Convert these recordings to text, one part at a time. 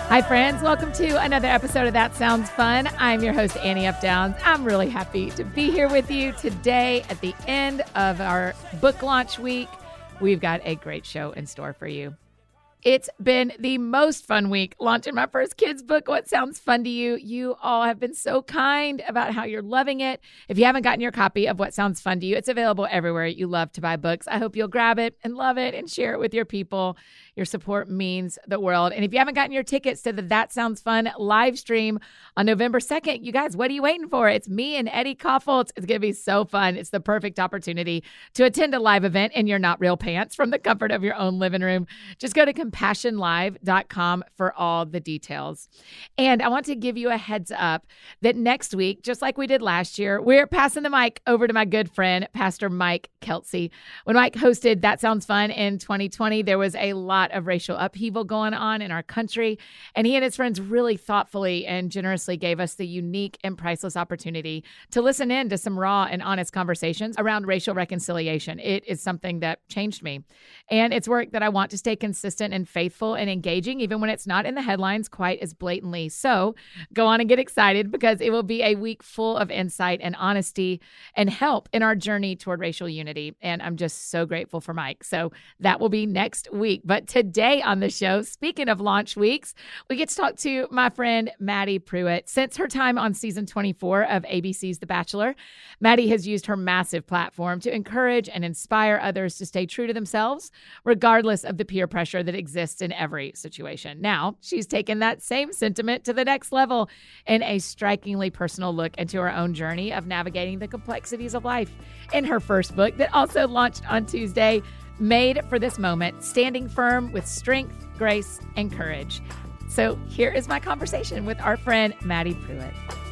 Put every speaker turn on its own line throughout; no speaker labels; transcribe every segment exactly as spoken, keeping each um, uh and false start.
Hi, friends. Welcome to another episode of That Sounds Fun. I'm your host, Annie F. Downs. I'm really happy to be here with you today at the end of our book launch week. We've got a great show in store for you. It's been the most fun week launching my first kids book, What Sounds Fun to You. You all have been so kind about how you're loving it. If you haven't gotten your copy of What Sounds Fun to You, it's available everywhere you love to buy books. I hope you'll grab it and love it and share it with your people. Your support means the world. And if you haven't gotten your tickets to the That Sounds Fun live stream on November second, you guys, what are you waiting for? It's me and Eddie Koffoltz. It's going to be so fun. It's the perfect opportunity to attend a live event in your not real pants from the comfort of your own living room. Just go to compassion live dot com for all the details. And I want to give you a heads up that next week, just like we did last year, we're passing the mic over to my good friend, Pastor Mike Kelsey. When Mike hosted That Sounds Fun in twenty twenty, there was a lot of racial upheaval going on in our country. And he and his friends really thoughtfully and generously gave us the unique and priceless opportunity to listen in to some raw and honest conversations around racial reconciliation. It is something that changed me. And it's work that I want to stay consistent and faithful and engaging, even when it's not in the headlines quite as blatantly. So go on and get excited, because it will be a week full of insight and honesty and help in our journey toward racial unity. And I'm just so grateful for Mike. So that will be next week. But today on the show, speaking of launch weeks, we get to talk to my friend Maddie Prewett. Since her time on season twenty-four of A B C's The Bachelor, Maddie has used her massive platform to encourage and inspire others to stay true to themselves, regardless of the peer pressure that exists in every situation. Now, she's taken that same sentiment to the next level in a strikingly personal look into her own journey of navigating the complexities of life in her first book that also launched on Tuesday, Made for This Moment, Standing Firm with Strength, Grace, and Courage. So here is my conversation with our friend, Maddie Prewett.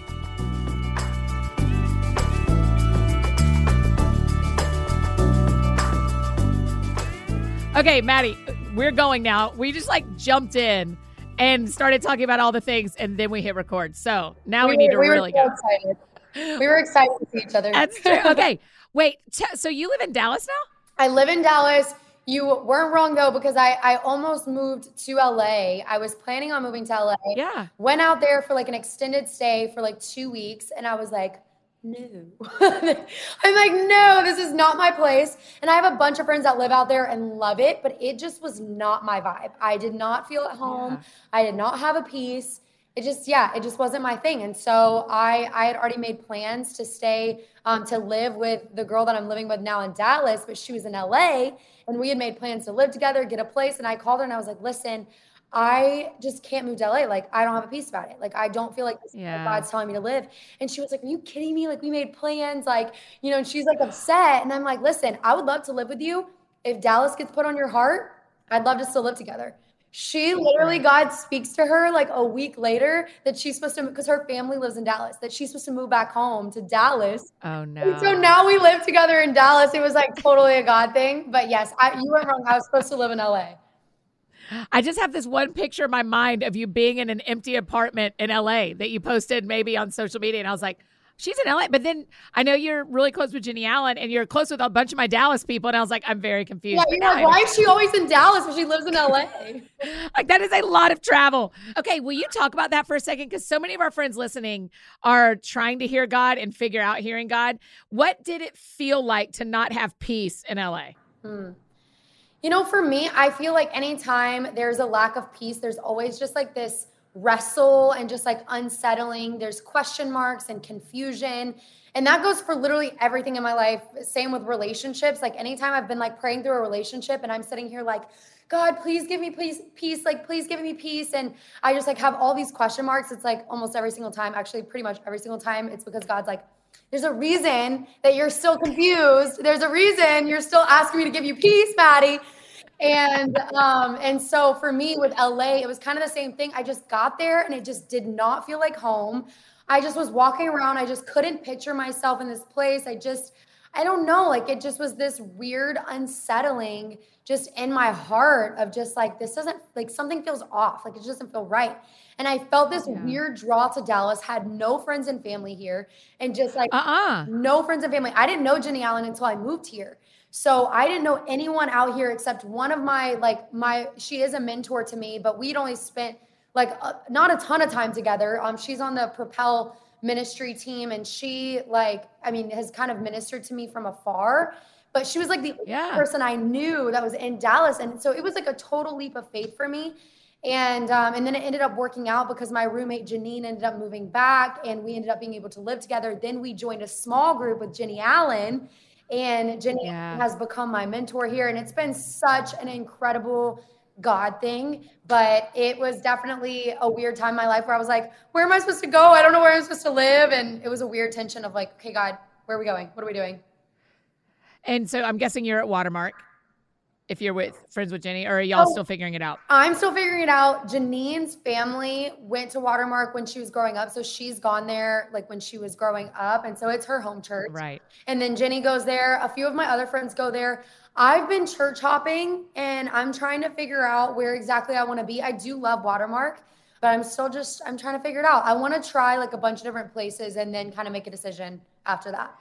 Okay, Maddie, we're going now. We just like jumped in and started talking about all the things, and then we hit record. So now we, we need to
we
really
were so
go.
Excited. We were excited to see each other.
That's true. Okay, wait. T- so you live in Dallas now?
I live in Dallas. You weren't wrong, though, because I, I almost moved to L A. I was planning on moving to L A.
Yeah.
Went out there for like an extended stay for like two weeks, and I was like, no. I'm like, no, this is not my place. And I have a bunch of friends that live out there and love it, but it just was not my vibe. I did not feel at home.
Yeah.
I did not have a peace. It just, yeah, it just wasn't my thing. And so I, I had already made plans to stay, um, to live with the girl that I'm living with now in Dallas, but she was in L A, and we had made plans to live together, get a place. And I called her and I was like, listen, I just can't move to L A. Like, I don't have a peace about it. Like, I don't feel like this
Yeah.
is what God's telling me to live. And she was like, are you kidding me? Like, we made plans, like, you know, and she's like upset. And I'm like, listen, I would love to live with you. If Dallas gets put on your heart, I'd love to still live together. She literally, God speaks to her like a week later that she's supposed to, because her family lives in Dallas, that she's supposed to move back home to Dallas.
Oh, no.
And so now we live together in Dallas. It was like totally a God thing. But yes, I, you weren't wrong. I was supposed to live in L A.
I just have this one picture in my mind of you being in an empty apartment in L A that you posted maybe on social media. And I was like, she's in L A. But then I know you're really close with Jenny Allen, and you're close with a bunch of my Dallas people. And I was like, I'm very confused.
Yeah, you know, why is she always in Dallas when she lives in L A?
Like, that is a lot of travel. Okay, will you talk about that for a second? Because so many of our friends listening are trying to hear God and figure out hearing God. What did it feel like to not have peace in L A?
Hmm. You know, for me, I feel like anytime there's a lack of peace, there's always just like this wrestle and just like unsettling. There's question marks and confusion. And that goes for literally everything in my life. Same with relationships. Like anytime I've been like praying through a relationship and I'm sitting here like, God, please give me peace, peace, like please give me peace. And I just like have all these question marks. It's like almost every single time, actually pretty much every single time, it's because God's like, there's a reason that you're still confused. There's a reason you're still asking me to give you peace, Maddie. And um, and so for me with L A, it was kind of the same thing. I just got there and it just did not feel like home. I just was walking around. I just couldn't picture myself in this place. I just, I don't know, like it just was this weird unsettling just in my heart of just like, this doesn't, like something feels off. Like it just doesn't feel right. And I felt this yeah. weird draw to Dallas, had no friends and family here, and just like uh-uh. no friends and family. I didn't know Jenny Allen until I moved here. So I didn't know anyone out here except one of my, like my, she is a mentor to me, but we'd only spent like uh, not a ton of time together. Um, she's on the Propel ministry team, and she like, I mean, has kind of ministered to me from afar, but she was like the
yeah.
only person I knew that was in Dallas. And so it was like a total leap of faith for me. And, um, and then it ended up working out because my roommate Janine ended up moving back, and we ended up being able to live together. Then we joined a small group with Jenny Allen, and Jenny
yeah.
has become my mentor here. And it's been such an incredible God thing, but it was definitely a weird time in my life where I was like, where am I supposed to go? I don't know where I'm supposed to live. And it was a weird tension of like, okay, God, where are we going? What are we doing?
And so I'm guessing you're at Watermark if you're with friends with Jenny, or are y'all oh, still figuring it out?
I'm still figuring it out. Janine's family went to Watermark when she was growing up. So she's gone there like when she was growing up. And so it's her home church.
Right.
And then Jenny goes there. A few of my other friends go there. I've been church hopping, and I'm trying to figure out where exactly I want to be. I do love Watermark, but I'm still just, I'm trying to figure it out. I want to try like a bunch of different places and then kind of make a decision after that.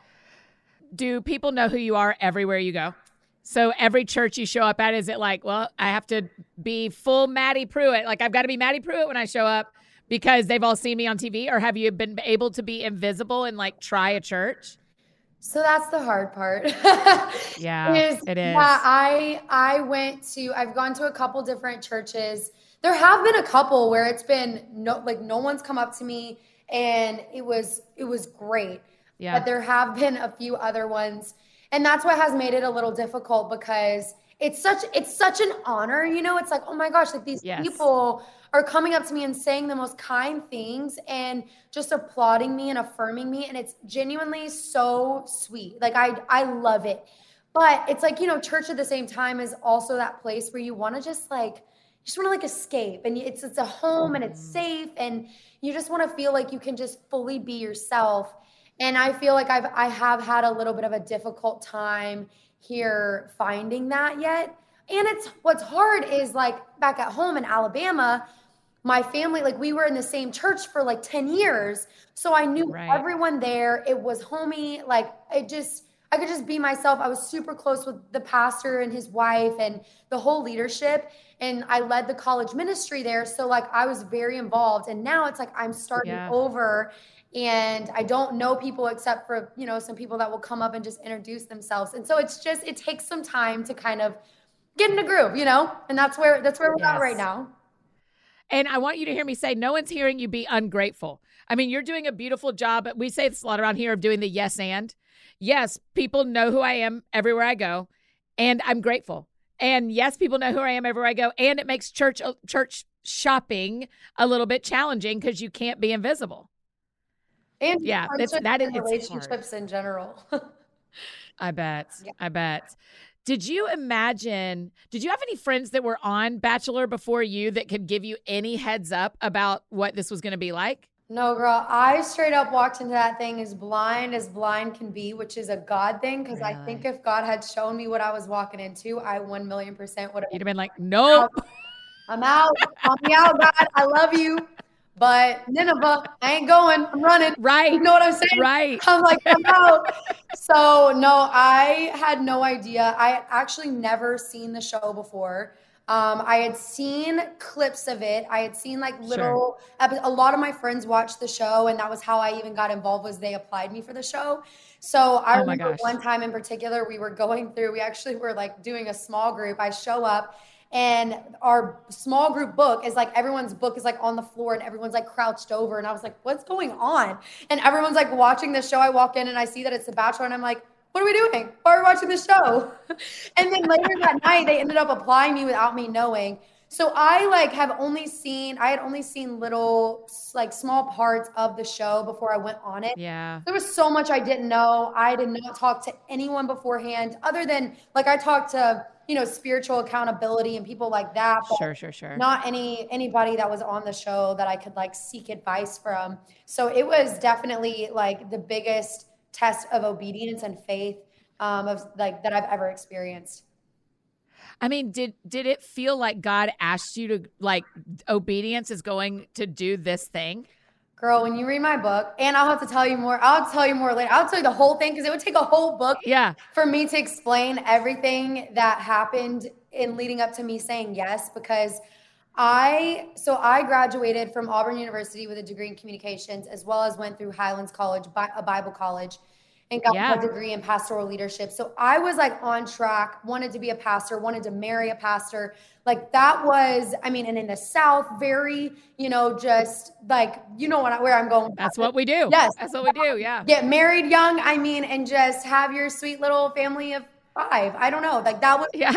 Do people know who you are everywhere you go? So every church you show up at, is it like, well, I have to be full Maddie Pruitt? Like I've got to be Maddie Pruitt when I show up because they've all seen me on T V? Or have you been able to be invisible and like try a church?
So that's the hard part.
Yeah,
is,
it is.
Yeah, I I went to, I've gone to a couple different churches. There have been a couple where it's been no, like no one's come up to me, and it was, it was great.
Yeah.
But there have been a few other ones. And that's what has made it a little difficult, because it's such, it's such an honor, you know, it's like, oh my gosh, like these
yes.
people are coming up to me and saying the most kind things and just applauding me and affirming me. And it's genuinely so sweet. Like I, I love it. But it's like, you know, church at the same time is also that place where you want to just like, you just want to like escape, and it's, it's a home and it's safe, and you just want to feel like you can just fully be yourself. And I feel like I've, I have had a little bit of a difficult time here finding that yet. And it's, what's hard is like back at home in Alabama, my family, like we were in the same church for like ten years. So I knew
right.
everyone there. It was homey. Like it just, I could just be myself. I was super close with the pastor and his wife and the whole leadership. And I led the college ministry there. So like I was very involved. And now it's like I'm starting yeah. over, and I don't know people except for, you know, some people that will come up and just introduce themselves. And so it's just, it takes some time to kind of get in a groove, you know, and that's where, that's where we're yes. at right now.
And I want you to hear me say, no one's hearing you be ungrateful. I mean, you're doing a beautiful job. We say this a lot around here of doing the yes and. Yes, people know who I am everywhere I go, and I'm grateful. And yes, people know who I am everywhere I go, and it makes church church shopping a little bit challenging because you can't be invisible.
And
yeah, that's, that is
relationships hard. In general.
I bet.
Yeah.
I bet. Did you imagine, did you have any friends that were on Bachelor before you that could give you any heads up about what this was going to be like?
No, girl. I straight up walked into that thing as blind as blind can be, which is a God thing. Because really? I think if God had shown me what I was walking into, I one million percent would have.
You'd have been like, nope.
I'm out. Call me out, God. I love you. But Nineveh, I ain't going. I'm running.
Right.
You know what I'm saying?
Right.
I'm like, I'm out. So no, I had no idea. I actually never seen the show before. Um, I had seen clips of it. I had seen like little, sure. a lot of my friends watched the show, and that was how I even got involved, was they applied me for the show. So I
oh
remember
gosh.
one time in particular, we were going through, we actually were like doing a small group. I show up, and our small group book is like, everyone's book is like on the floor, and everyone's like crouched over. And I was like, what's going on? And everyone's like watching the show. I walk in and I see that it's The Bachelor, and I'm like, what are we doing? Why are we watching this show? And then later that night, they ended up applying me without me knowing. So I like have only seen, I had only seen little like small parts of the show before I went on it.
Yeah.
There was so much I didn't know. I did not talk to anyone beforehand, other than like I talked to, you know, spiritual accountability and people like that. But
sure, sure, sure.
Not any, anybody that was on the show that I could like seek advice from. So it was definitely like the biggest test of obedience and faith um, of like that I've ever experienced.
I mean, did did it feel like God asked you to, like, obedience is going to do this thing?
Girl, when you read my book, and I'll have to tell you more, I'll tell you more later. I'll tell you the whole thing, because it would take a whole book
yeah.
for me to explain everything that happened in leading up to me saying yes, because I so I graduated from Auburn University with a degree in communications, as well as went through Highlands College, a Bible college, and got
Yeah.
a degree in pastoral leadership. So I was like on track, wanted to be a pastor, wanted to marry a pastor. Like that was, I mean, and in the South, very, you know, just like, you know what, where I'm going.
That's what we do.
Yes.
That's what we do. Yeah.
Get married young. I mean, and just have your sweet little family of five. I don't know. Like that was,
yeah.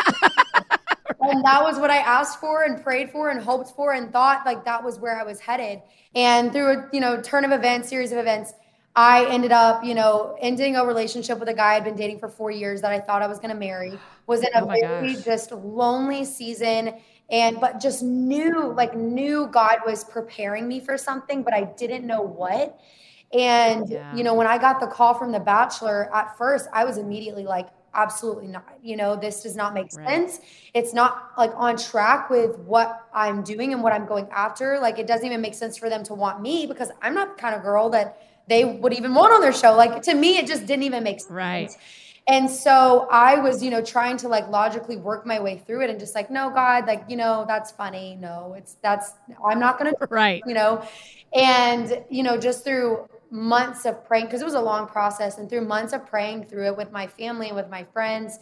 And that was what I asked for and prayed for and hoped for and thought like that was where I was headed. And through a, you know, turn of events, series of events, I ended up, you know, ending a relationship with a guy I'd been dating for four years that I thought I was going to marry. Was in a
Oh my
very
gosh.
just lonely season, and but just knew, like knew God was preparing me for something, but I didn't know what. And,
Yeah.
you know, when I got the call from The Bachelor, at first I was immediately like, absolutely not. You know, this does not make
Right.
sense. It's not like on track with what I'm doing and what I'm going after. Like it doesn't even make sense for them to want me because I'm not the kind of girl that they would even want on their show. Like to me, it just didn't even make sense.
Right.
And so I was, you know, trying to like logically work my way through it and just like, no, God, like, you know, that's funny. No, it's that's, I'm not going to,
Right.
you know, and, you know, just through months of praying, because it was a long process, and through months of praying through it with my family and with my friends,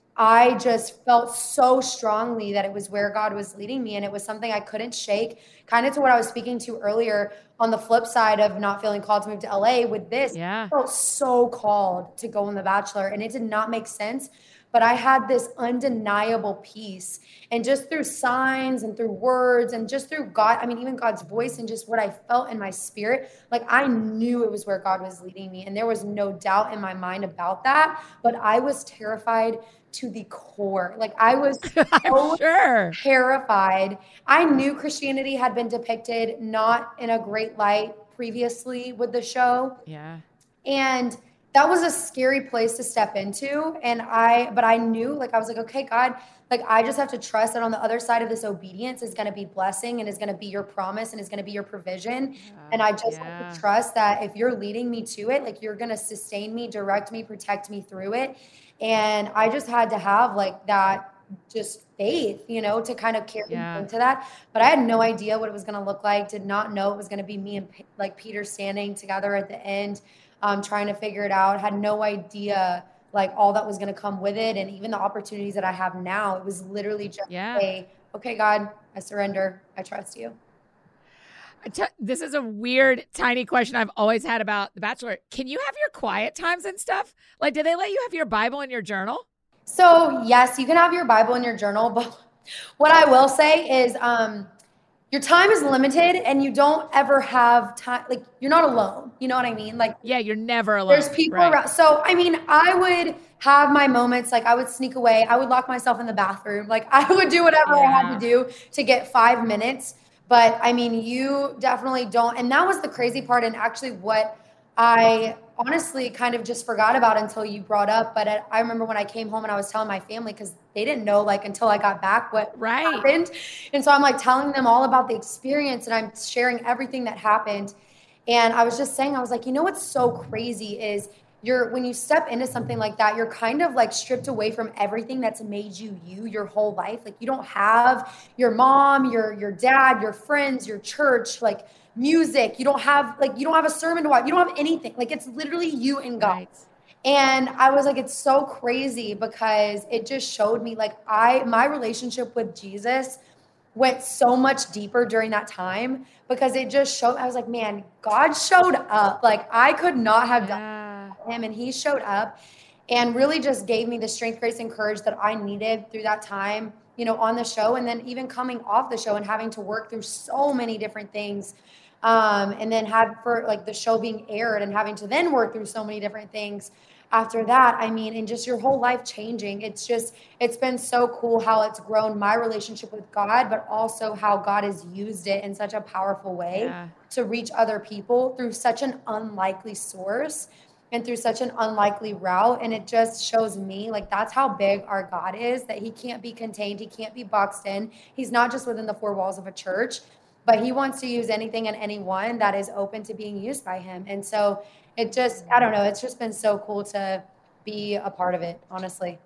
I just felt so strongly that it was where God was leading me. And it was something I couldn't shake, kind of to what I was speaking to earlier on the flip side of not feeling called to move to L A with this.
Yeah.
I felt so called to go on The Bachelor, and it did not make sense. But I had this undeniable peace. And just through signs and through words and just through God, I mean, even God's voice and just what I felt in my spirit, like I knew it was where God was leading me. And there was no doubt in my mind about that. But I was terrified to the core. Like I was so
sure.
terrified. I knew Christianity had been depicted not in a great light previously with the show.
Yeah.
And that was a scary place to step into. And I, but I knew, like, I was like, okay, God, like, I just have to trust that on the other side of this obedience is going to be blessing and is going to be your promise and is going to be your provision. Yeah, and I just yeah. have to trust that if you're leading me to it, like, you're going to sustain me, direct me, protect me through it. And I just had to have like that just faith, you know, to kind of carry yeah. into that. But I had no idea what it was going to look like. Did not know it was going to be me and like Peter standing together at the end. Um, trying to figure it out, had no idea like all that was going to come with it. And even the opportunities that I have now, it was literally just
yeah.
a, okay, God, I surrender. I trust you.
This is a weird, tiny question I've always had about The Bachelor. Can you have your quiet times and stuff? Like, do they let you have your Bible in your journal?
So yes, you can have your Bible in your journal. But what I will say is, um, your time is limited and you don't ever have time. Like you're not alone. You know what I mean? Like,
yeah, you're never alone.
There's people
right.
around. So, I mean, I would have my moments. Like I would sneak away. I would lock myself in the bathroom. Like I would do whatever
yeah.
I had to do to get five minutes. But I mean, you definitely don't. And that was the crazy part. And actually what I honestly kind of just forgot about until you brought up. But I remember when I came home and I was telling my family, because they didn't know like until I got back what
right.
happened. And so I'm like telling them all about the experience and I'm sharing everything that happened. And I was just saying, I was like, you know, what's so crazy is you're, when you step into something like that, you're kind of like stripped away from everything that's made you, you, your whole life. Like you don't have your mom, your, your dad, your friends, your church, like music. You don't have like, you don't have a sermon to watch. You don't have anything. Like it's literally you and God. Right. And I was like, it's so crazy because it just showed me like I, my relationship with Jesus went so much deeper during that time because it just showed, I was like, man, God showed up. Like I could not have
yeah.
done him and he showed up and really just gave me the strength, grace, and courage that I needed through that time, you know, on the show. And then even coming off the show and having to work through so many different things. Um, and then had for like the show being aired and having to then work through so many different things. After that, I mean, and just your whole life changing. It's just, it's been so cool how it's grown my relationship with God, but also how God has used it in such a powerful way
yeah.
to reach other people through such an unlikely source and through such an unlikely route. And it just shows me like, that's how big our God is, that he can't be contained. He can't be boxed in. He's not just within the four walls of a church, but he wants to use anything and anyone that is open to being used by him. And so it just, I don't know, it's just been so cool to be a part of it, honestly.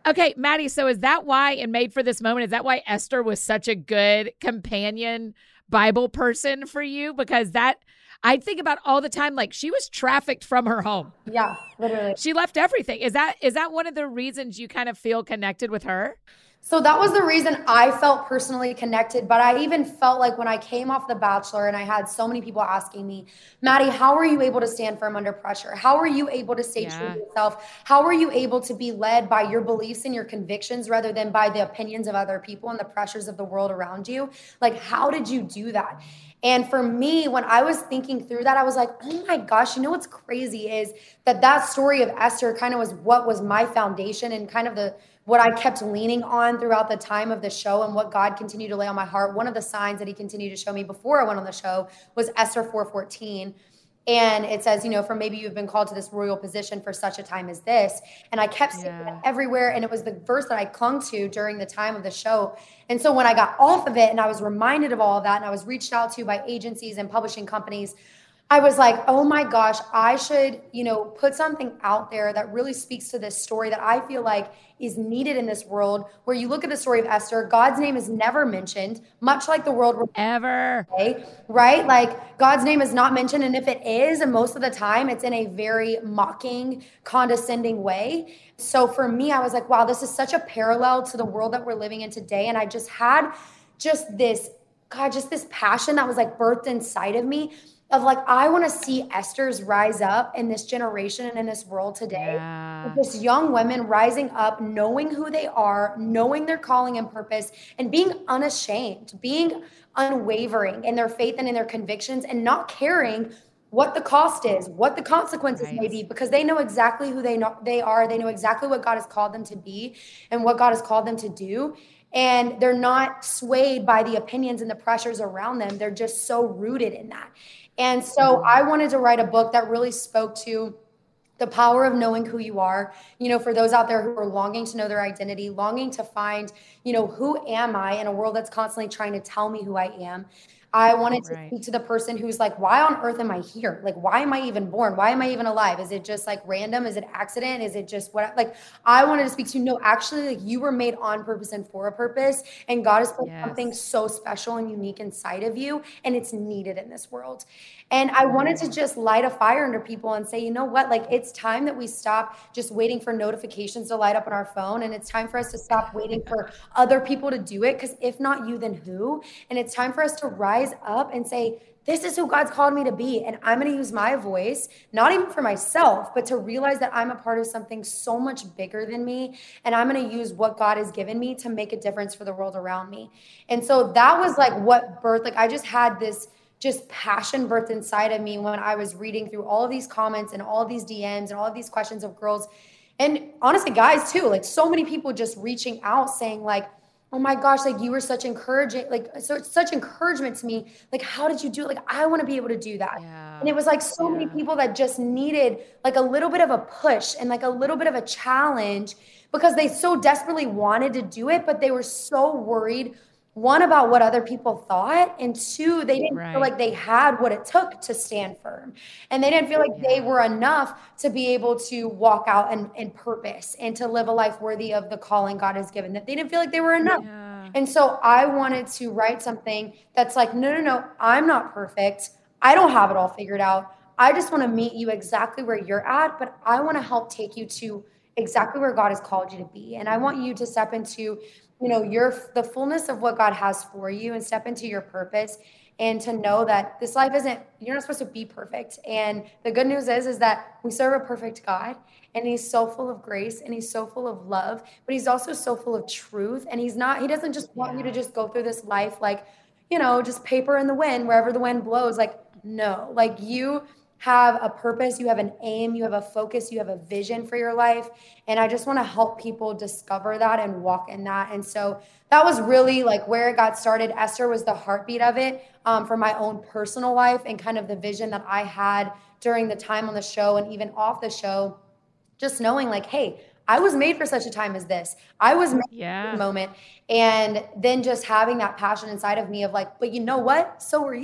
Okay, Maddie, so is that why, and Made for This Moment, is that why Esther was such a good companion Bible person for you? Because that, I think about all the time, like she was trafficked from her home.
Yeah, literally.
She left everything. Is that is that one of the reasons you kind of feel connected with her?
So that was the reason I felt personally connected. But I even felt like when I came off The Bachelor and I had so many people asking me, Maddie, how are you able to stand firm under pressure? How are you able to stay yeah. true to yourself? How are you able to be led by your beliefs and your convictions rather than by the opinions of other people and the pressures of the world around you? Like, how did you do that? And for me, when I was thinking through that, I was like, oh my gosh, you know what's crazy is that that story of Esther kind of was what was my foundation and kind of the what I kept leaning on throughout the time of the show and what God continued to lay on my heart. One of the signs that he continued to show me before I went on the show was Esther four fourteen. And it says, you know, for maybe you've been called to this royal position for such a time as this. And I kept seeing yeah. it everywhere. And it was the verse that I clung to during the time of the show. And so when I got off of it and I was reminded of all of that and I was reached out to by agencies and publishing companies, I was like, oh my gosh, I should, you know, put something out there that really speaks to this story that I feel like is needed in this world, where you look at the story of Esther, God's name is never mentioned, much like the world
ever,
today, right? Like God's name is not mentioned. And if it is, and most of the time it's in a very mocking, condescending way. So for me, I was like, wow, this is such a parallel to the world that we're living in today. And I just had just this, God, just this passion that was like birthed inside of me of like, I want to see Esther's rise up in this generation and in this world today.
Yeah.
Just young women rising up, knowing who they are, knowing their calling and purpose, and being unashamed, being unwavering in their faith and in their convictions, and not caring what the cost is, what the consequences right. may be, because they know exactly who they know they are. They know exactly what God has called them to be and what God has called them to do. And they're not swayed by the opinions and the pressures around them. They're just so rooted in that. And so I wanted to write a book that really spoke to the power of knowing who you are, you know, for those out there who are longing to know their identity, longing to find, you know, who am I in a world that's constantly trying to tell me who I am. I wanted to right. speak to the person who's like, why on earth am I here? Like, why am I even born? Why am I even alive? Is it just like random? Is it accident? Is it just what, like, I wanted to speak to, no, actually, like you were made on purpose and for a purpose. And God has put yes. something so special and unique inside of you. And it's needed in this world. And I wanted to just light a fire under people and say, you know what, like it's time that we stop just waiting for notifications to light up on our phone. And it's time for us to stop waiting for other people to do it. Because if not you, then who? And it's time for us to rise up and say, this is who God's called me to be. And I'm going to use my voice, not even for myself, but to realize that I'm a part of something so much bigger than me. And I'm going to use what God has given me to make a difference for the world around me. And so that was like what birthed, like I just had this just passion birthed inside of me when I was reading through all of these comments and all of these D Ms and all of these questions of girls. And honestly, guys too, like so many people just reaching out saying like, oh my gosh, like you were such encouraging, like so such encouragement to me. Like, how did you do it? Like, I want to be able to do that. Yeah. And it was like so yeah. many people that just needed like a little bit of a push and like a little bit of a challenge because they so desperately wanted to do it, but they were so worried, one, about what other people thought, and two, they didn't right. feel like they had what it took to stand firm. And they didn't feel like yeah. they were enough to be able to walk out and, and purpose and to live a life worthy of the calling God has given, that they didn't feel like they were enough. Yeah. And so I wanted to write something that's like, no, no, no, I'm not perfect. I don't have it all figured out. I just want to meet you exactly where you're at, but I want to help take you to exactly where God has called you to be. And I want you to step into you know, you're the fullness of what God has for you and step into your purpose and to know that this life isn't, you're not supposed to be perfect. And the good news is, is that we serve a perfect God and he's so full of grace and he's so full of love, but he's also so full of truth. And he's not, he doesn't just want yeah. you to just go through this life like, you know, just paper in the wind, wherever the wind blows. Like, no, like you have a purpose, you have an aim, you have a focus, you have a vision for your life. And I just want to help people discover that and walk in that. And so that was really like where it got started. Esther was the heartbeat of it um, for my own personal life and kind of the vision that I had during the time on the show and even off the show, just knowing like, hey, I was made for such a time as this. I was made
yeah.
for this moment. And then just having that passion inside of me of like, but you know what? So are you.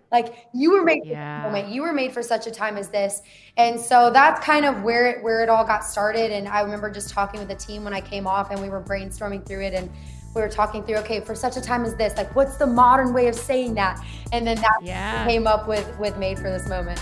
Like you were made
Yeah.
for this moment. You were made for such a time as this. And so that's kind of where it, where it all got started. And I remember just talking with the team when I came off and we were brainstorming through it, and we were talking through, okay, for such a time as this, like what's the modern way of saying that? And then that
Yeah.
came up with, with Made for This Moment.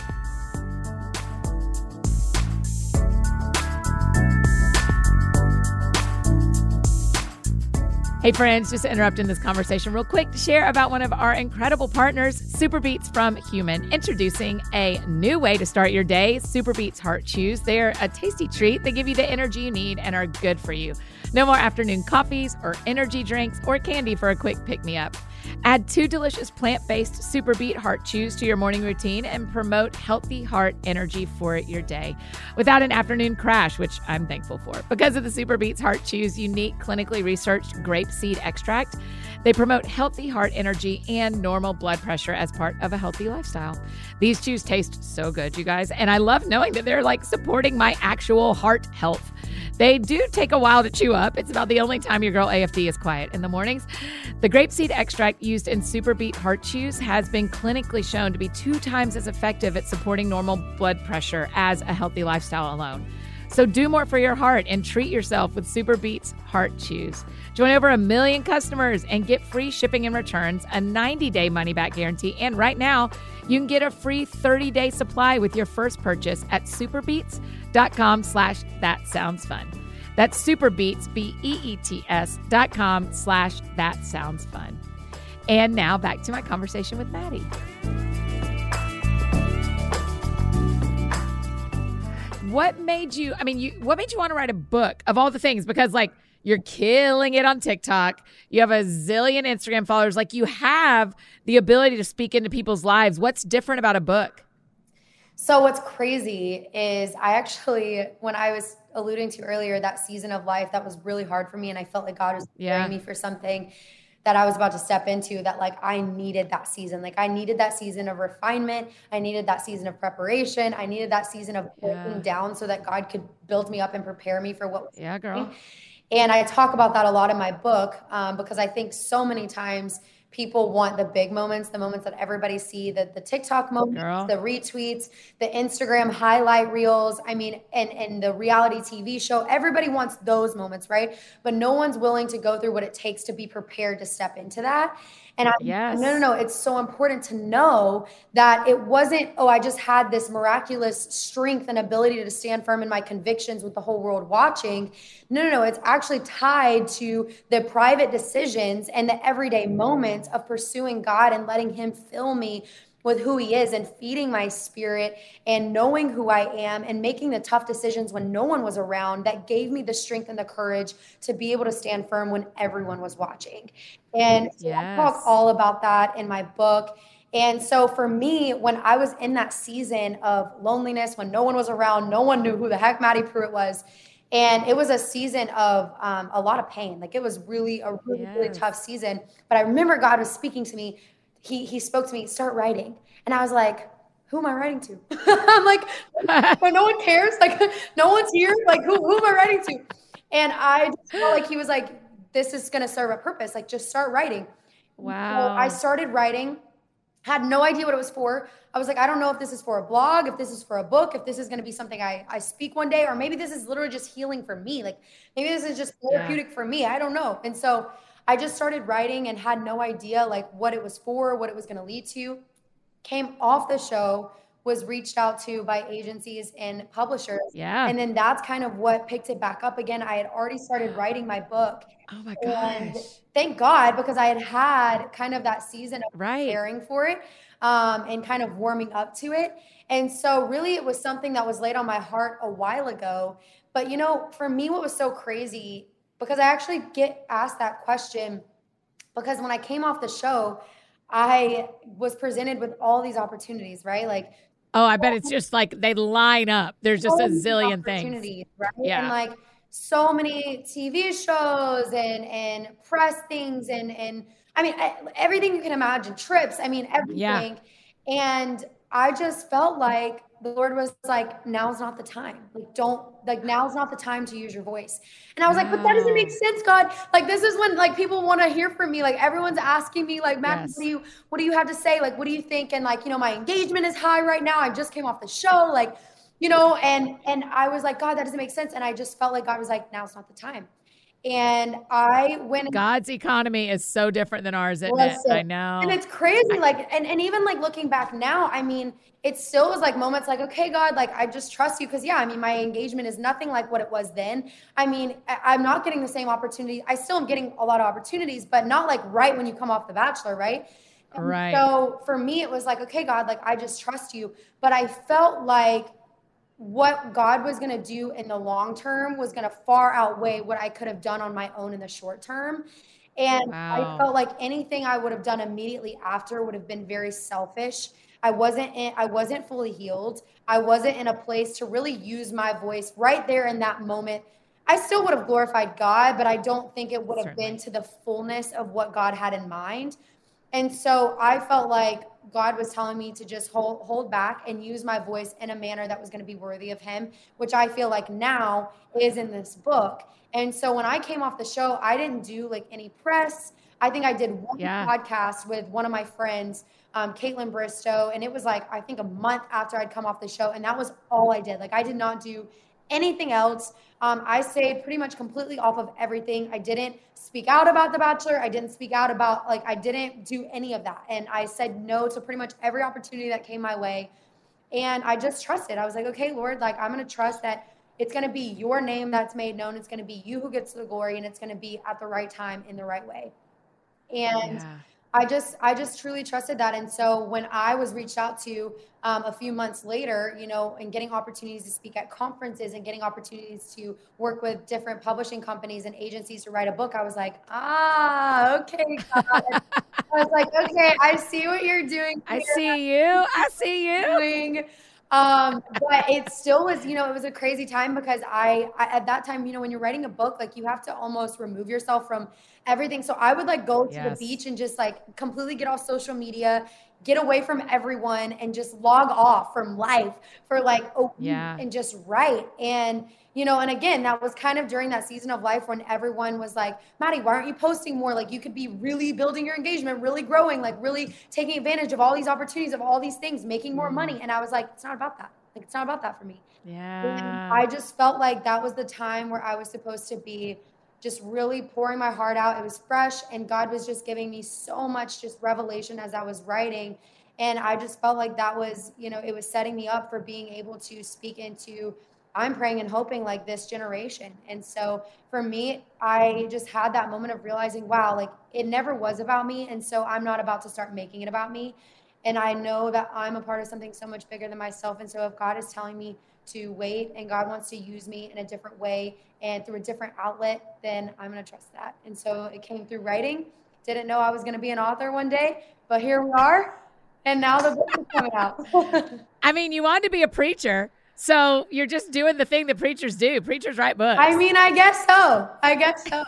Hey friends, just interrupting this conversation real quick to share about one of our incredible partners, SuperBeets from Human, introducing a new way to start your day, SuperBeets Heart Chews. They're a tasty treat. They give you the energy you need and are good for you. No more afternoon coffees or energy drinks or candy for a quick pick-me-up. Add two delicious plant-based SuperBeet Heart Chews to your morning routine and promote healthy heart energy for your day without an afternoon crash, which I'm thankful for. Because of the SuperBeets Heart Chews' unique clinically researched grapeseed extract, they promote healthy heart energy and normal blood pressure as part of a healthy lifestyle. These chews taste so good, you guys, and I love knowing that they're like supporting my actual heart health. They do take a while to chew up. It's about the only time your girl A F D is quiet in the mornings. The grapeseed extract used in SuperBeet Heart Chews has been clinically shown to be two times as effective at supporting normal blood pressure as a healthy lifestyle alone. So do more for your heart and treat yourself with SuperBeets Heart Chews. Join over a million customers and get free shipping and returns, a ninety-day money-back guarantee, and right now, you can get a free thirty-day supply with your first purchase at superbeets.com slash that sounds fun. That's superbeets, B E E T S dot com slash that sounds fun. And now back to my conversation with Maddie. What made you, I mean, you, what made you want to write a book of all the things? Because like you're killing it on TikTok. You have a zillion Instagram followers. Like you have the ability to speak into people's lives. What's different about a book?
So what's crazy is I actually, when I was alluding to earlier, that season of life that was really hard for me, and I felt like God was preparing
Yeah.
me for something that I was about to step into, that like I needed that season. Like I needed that season of refinement. I needed that season of preparation. I needed that season of breaking
Yeah.
down so that God could build me up and prepare me for what was
Yeah, girl.
coming. And I talk about that a lot in my book um, because I think so many times people want the big moments, the moments that everybody see, the, the TikTok moments,
Girl.
the retweets, the Instagram highlight reels. I mean, and, and the reality T V show, everybody wants those moments, right? But no one's willing to go through what it takes to be prepared to step into that. And I,
Yes.
no, no, no. It's so important to know that it wasn't, oh, I just had this miraculous strength and ability to stand firm in my convictions with the whole world watching. No, no, no. It's actually tied to the private decisions and the everyday moments of pursuing God and letting Him fill me with who He is and feeding my spirit and knowing who I am and making the tough decisions when no one was around that gave me the strength and the courage to be able to stand firm when everyone was watching. And so I talk
Yes.
all about that in my book. And so for me, when I was in that season of loneliness, when no one was around, no one knew who the heck Maddie Pruitt was. And it was a season of um, a lot of pain. Like it was really a really,
Yes.
really tough season. But I remember God was speaking to me. He he spoke to me, start writing. And I was like, who am I writing to? I'm like, but no one cares. Like no one's here. Like who, who am I writing to? And I just felt like he was like, this is going to serve a purpose. Like just start writing.
Wow.
So I started writing, had no idea what it was for. I was like, I don't know if this is for a blog, if this is for a book, if this is going to be something I, I speak one day, or maybe this is literally just healing for me. Like maybe this is just therapeutic
Yeah.
for me. I don't know. And so I just started writing and had no idea like what it was for, what it was going to lead to. Came off the show, was reached out to by agencies and publishers.
Yeah.
And then that's kind of what picked it back up again. I had already started writing my book.
Oh my
And
gosh.
thank God, because I had had kind of that season of
Right.
preparing for it um, and kind of warming up to it. And so really it was something that was laid on my heart a while ago. But, you know, for me, what was so crazy, because I actually get asked that question, because when I came off the show, I was presented with all these opportunities, right? Like,
Oh, I bet it's just like they line up. There's just a
so many
zillion things.
opportunities, right?
Yeah.
And like so many T V shows and and press things and and I mean I, everything you can imagine, trips. I mean everything.
Yeah.
And I just felt like the Lord was like, now's not the time. Like, don't, like, now's not the time to use your voice. And I was wow. like, but that doesn't make sense, God. Like, this is when like people want to hear from me. Like, everyone's asking me, like, Matt, yes. what do you, what do you have to say? Like, what do you think? And like, you know, my engagement is high right now. I just came off the show, like, you know, and, and I was like, God, that doesn't make sense. And I just felt like God was like, now's not the time. And I went.
God's economy is so different than ours, isn't it? I know.
And it's crazy. Like, and, and even like looking back now, I mean, it still was like moments like, okay, God, like, I just trust you. Cause yeah, I mean, my engagement is nothing like what it was then. I mean, I, I'm not getting the same opportunity. I still am getting a lot of opportunities, but not like right when you come off The Bachelor, right? And
right.
So for me, it was like, okay, God, like, I just trust you. But I felt like what God was going to do in the long term was going to far outweigh what I could have done on my own in the short term. And wow. I felt like anything I would have done immediately after would have been very selfish. I wasn't in, I wasn't fully healed. I wasn't in a place to really use my voice right there in that moment. I still would have glorified God, but I don't think it would have Certainly. been to the fullness of what God had in mind. And so I felt like God was telling me to just hold hold back and use my voice in a manner that was going to be worthy of him, which I feel like now is in this book. And so when I came off the show, I didn't do like any press. I think I did one yeah. podcast with one of my friends, um, Caitlin Bristow. And it was like, I think a month after I'd come off the show. And that was all I did. Like, I did not do anything else. Um, I stayed pretty much completely off of everything. I didn't speak out about The Bachelor. I didn't speak out about, like, I didn't do any of that. And I said no to pretty much every opportunity that came my way. And I just trusted. I was like, okay, Lord, like, I'm going to trust that it's going to be your name that's made known. It's going to be you who gets the glory, and it's going to be at the right time in the right way. And yeah. I just, I just truly trusted that. And so when I was reached out to um, a few months later, you know, and getting opportunities to speak at conferences and getting opportunities to work with different publishing companies and agencies to write a book, I was like, ah, okay, God. I was like, okay, I see what you're doing.
I see you. I see you.
Doing. Um, but it still was, you know, it was a crazy time because I, I, at that time, you know, when you're writing a book, like, you have to almost remove yourself from everything. So I would like go to yes. the beach and just like completely get off social media, get away from everyone, and just log off from life for like a week yeah. and just write. And, you know, and again, that was kind of during that season of life when everyone was like, Maddie, why aren't you posting more? Like, you could be really building your engagement, really growing, like really taking advantage of all these opportunities, of all these things, making more mm. money. And I was like, it's not about that. Like, it's not about that for me.
Yeah.
And I just felt like that was the time where I was supposed to be just really pouring my heart out. It was fresh, and God was just giving me so much just revelation as I was writing. And I just felt like that was, you know, it was setting me up for being able to speak into, I'm praying and hoping, like, this generation. And so for me, I just had that moment of realizing, wow, like, it never was about me. And so I'm not about to start making it about me. And I know that I'm a part of something so much bigger than myself. And so if God is telling me to wait and God wants to use me in a different way and through a different outlet, then I'm going to trust that. And so it came through writing. Didn't know I was going to be an author one day, but here we are. And now the book is coming out.
I mean, you wanted to be a preacher, so you're just doing the thing that preachers do. Preachers write books.
I mean, I guess so. I guess so.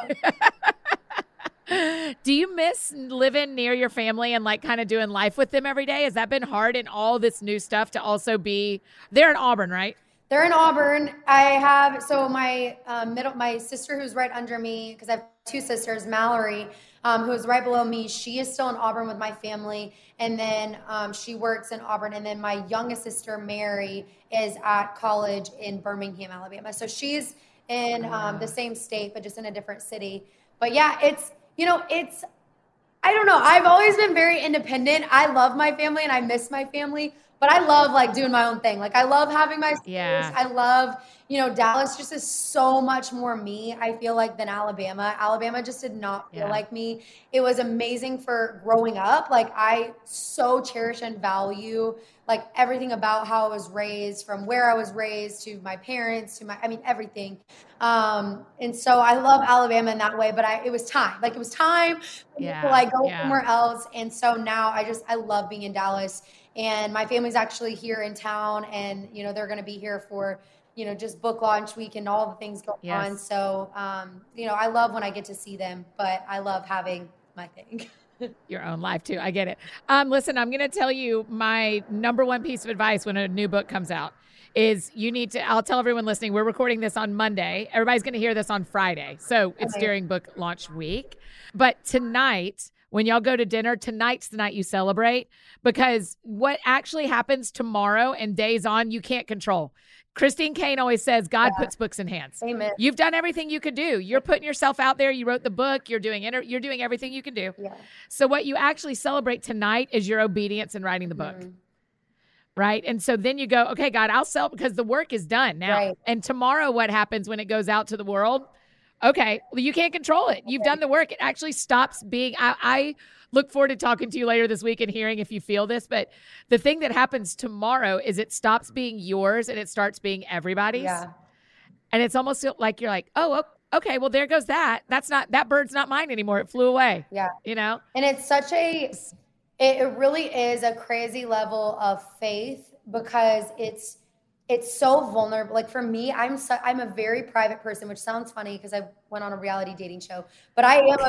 Do you miss living near your family and like kind of doing life with them every day? Has that been hard in all this new stuff to also be, they're in Auburn, right?
They're in Auburn. I have, so my um, middle, my sister who's right under me, because I have two sisters, Mallory, um, who's right below me. She is still in Auburn with my family. And then um, she works in Auburn. And then my youngest sister, Mary, is at college in Birmingham, Alabama. So she's in um, the same state, but just in a different city. But yeah, it's, you know, it's, I don't know. I've always been very independent. I love my family and I miss my family. But I love like doing my own thing. Like, I love having my space.
Yeah.
I love, you know, Dallas just is so much more me, I feel like, than Alabama. Alabama just did not feel yeah. like me. It was amazing for growing up. Like, I so cherish and value like everything about how I was raised, from where I was raised to my parents to my, I mean, everything. Um, and so I love Alabama in that way, but I, it was time, like it was time
yeah.
to like go
yeah.
somewhere else. And so now I just, I love being in Dallas. And my family's actually here in town, and, you know, they're going to be here for, you know, just book launch week and all the things going yes. on. So, um, you know, I love when I get to see them, but I love having my thing.
Your own life too. I get it. Um, listen, I'm going to tell you my number one piece of advice when a new book comes out is you need to, I'll tell everyone listening, we're recording this on Monday. Everybody's going to hear this on Friday. So it's
Okay.
during book launch week. But tonight, when y'all go to dinner, tonight's the night you celebrate, because what actually happens tomorrow and days on, you can't control. Christine Caine always says, God
Yeah.
puts books in hands.
Amen.
You've done everything you could do. You're putting yourself out there. You wrote the book. You're doing inter- you're doing everything you can do.
Yeah.
So what you actually celebrate tonight is your obedience in writing the book.
Mhm.
Right. And so then you go, okay, God, I'll sell because the work is done now.
Right.
And tomorrow, what happens when it goes out to the world? Okay, well, you can't control it. You've done the work. It actually stops being, I, I look forward to talking to you later this week and hearing if you feel this. But the thing that happens tomorrow is it stops being yours and it starts being everybody's.
Yeah.
And it's almost like you're like, oh, okay, well, there goes that. That's not, that bird's not mine anymore. It flew away.
Yeah.
You know?
And it's such a, it, it really is a crazy level of faith because it's, it's so vulnerable. Like for me, I'm so, I'm a very private person, which sounds funny because I went on a reality dating show, but I am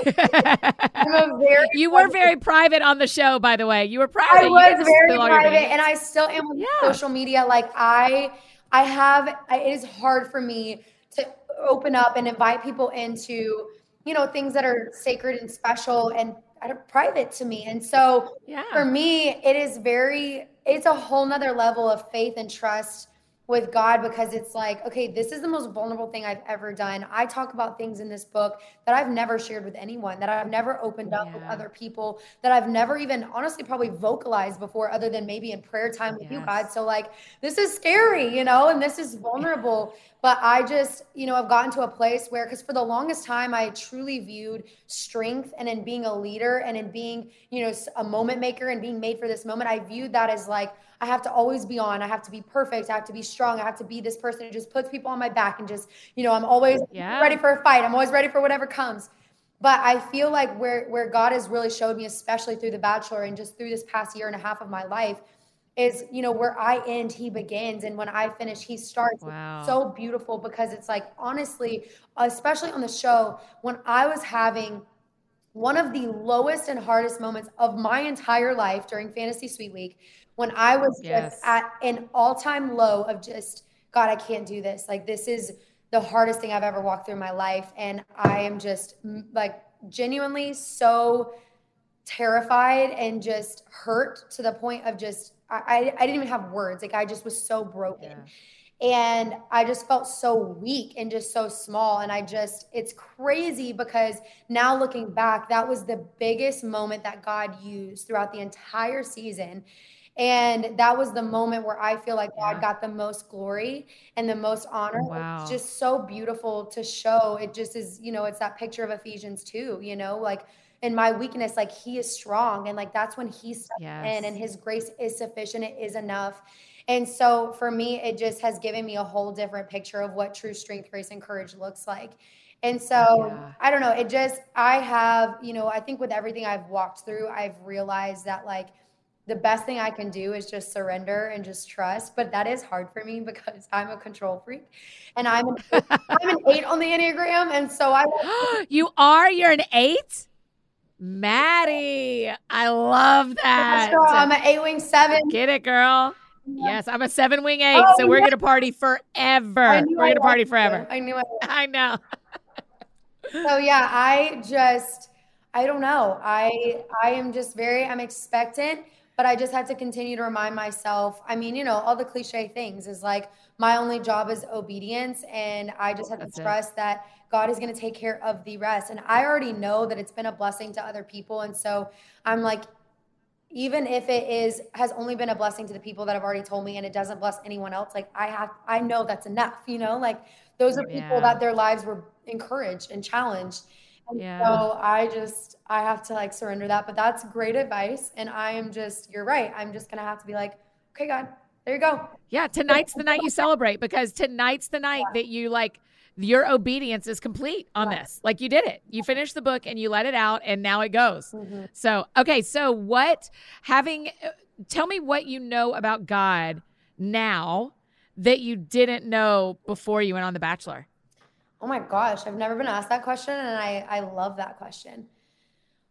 a, I'm a very,
You were very private on the show, by the way. You were private.
I
You
was
didn't
very
spill all your
private
beans.
and I still am with
Yeah.
social media. Like I, I have, I, it is hard for me to open up and invite people into, you know, things that are sacred and special and are private to me. And so
Yeah.
for me, it is very, it's a whole nother level of faith and trust with God because it's like, okay, this is the most vulnerable thing I've ever done. I talk about things in this book that I've never shared with anyone, that I've never opened up with
Yeah.
other people, that I've never even honestly probably vocalized before other than maybe in prayer time with you,
Yes.
God. So like, this is scary, you know, and this is vulnerable. But I just, you know, I've gotten to a place where, because for the longest time, I truly viewed strength and in being a leader and in being, you know, a moment maker and being made for this moment, I viewed that as like, I have to always be on. I have to be perfect. I have to be strong. I have to be this person who just puts people on my back and just, you know, I'm always
Yeah.
ready for a fight. I'm always ready for whatever comes. But I feel like where, where God has really showed me, especially through The Bachelor and just through this past year and a half of my life, is, you know, where I end, he begins. And when I finish, he starts.
Wow.
It's so beautiful because it's like, honestly, especially on the show, when I was having one of the lowest and hardest moments of my entire life during Fantasy Suite Week, when I was
Yes.
just at an all-time low of just, God, I can't do this. Like, this is the hardest thing I've ever walked through in my life. And I am just like genuinely so terrified and just hurt to the point of just, I, I didn't even have words. Like, I just was so broken.
Yeah.
And I just felt so weak and just so small. And I just, it's crazy because now looking back, that was the biggest moment that God used throughout the entire season. And that was the moment where I feel like God
Yeah.
got the most glory and the most honor.
Wow.
It's just so beautiful to show. It just is, you know, it's that picture of Ephesians two, you know, like in my weakness, like he is strong. And like, that's when he steps
Yes.
in and his grace is sufficient. It is enough. And so for me, it just has given me a whole different picture of what true strength, grace, and courage looks like. And so
Yeah.
I don't know, it just, I have, you know, I think with everything I've walked through, I've realized that like, the best thing I can do is just surrender and just trust. But that is hard for me because I'm a control freak and I'm an eight, I'm an eight on the Enneagram. And so I,
You are? You're an eight? Maddie, I love that.
so I'm an eight wing seven.
Get it, girl. Yes, I'm a seven wing eight,
Oh,
so we're
yeah.
going to party forever.
I knew
We're
I
going to party
loved you.
forever.
I knew I
I know.
So yeah, I just, I don't know. I, I am just very, I'm expectant, but I just had to continue to remind myself. I mean, you know, all the cliche things is like, my only job is obedience. And I just have
That's
to
it.
trust that God is going to take care of the rest. And I already know that it's been a blessing to other people. And so I'm like, even if it is, has only been a blessing to the people that have already told me and it doesn't bless anyone else, like I have, I know that's enough, you know, like those are people
Yeah.
that their lives were encouraged and challenged. And
Yeah.
so I just, I have to like surrender that, but that's great advice. And I am just, you're right. I'm just going to have to be like, okay, God, there you go.
Yeah, tonight's the night you celebrate because tonight's the night that you like, your obedience is complete on
Right.
this. Like you did it. You finished the book and you let it out and now it goes.
Mhm.
So, okay. So what, having, uh, tell me what you know about God now that you didn't know before you went on The Bachelor.
Oh my gosh, I've never been asked that question. And I, I love that question.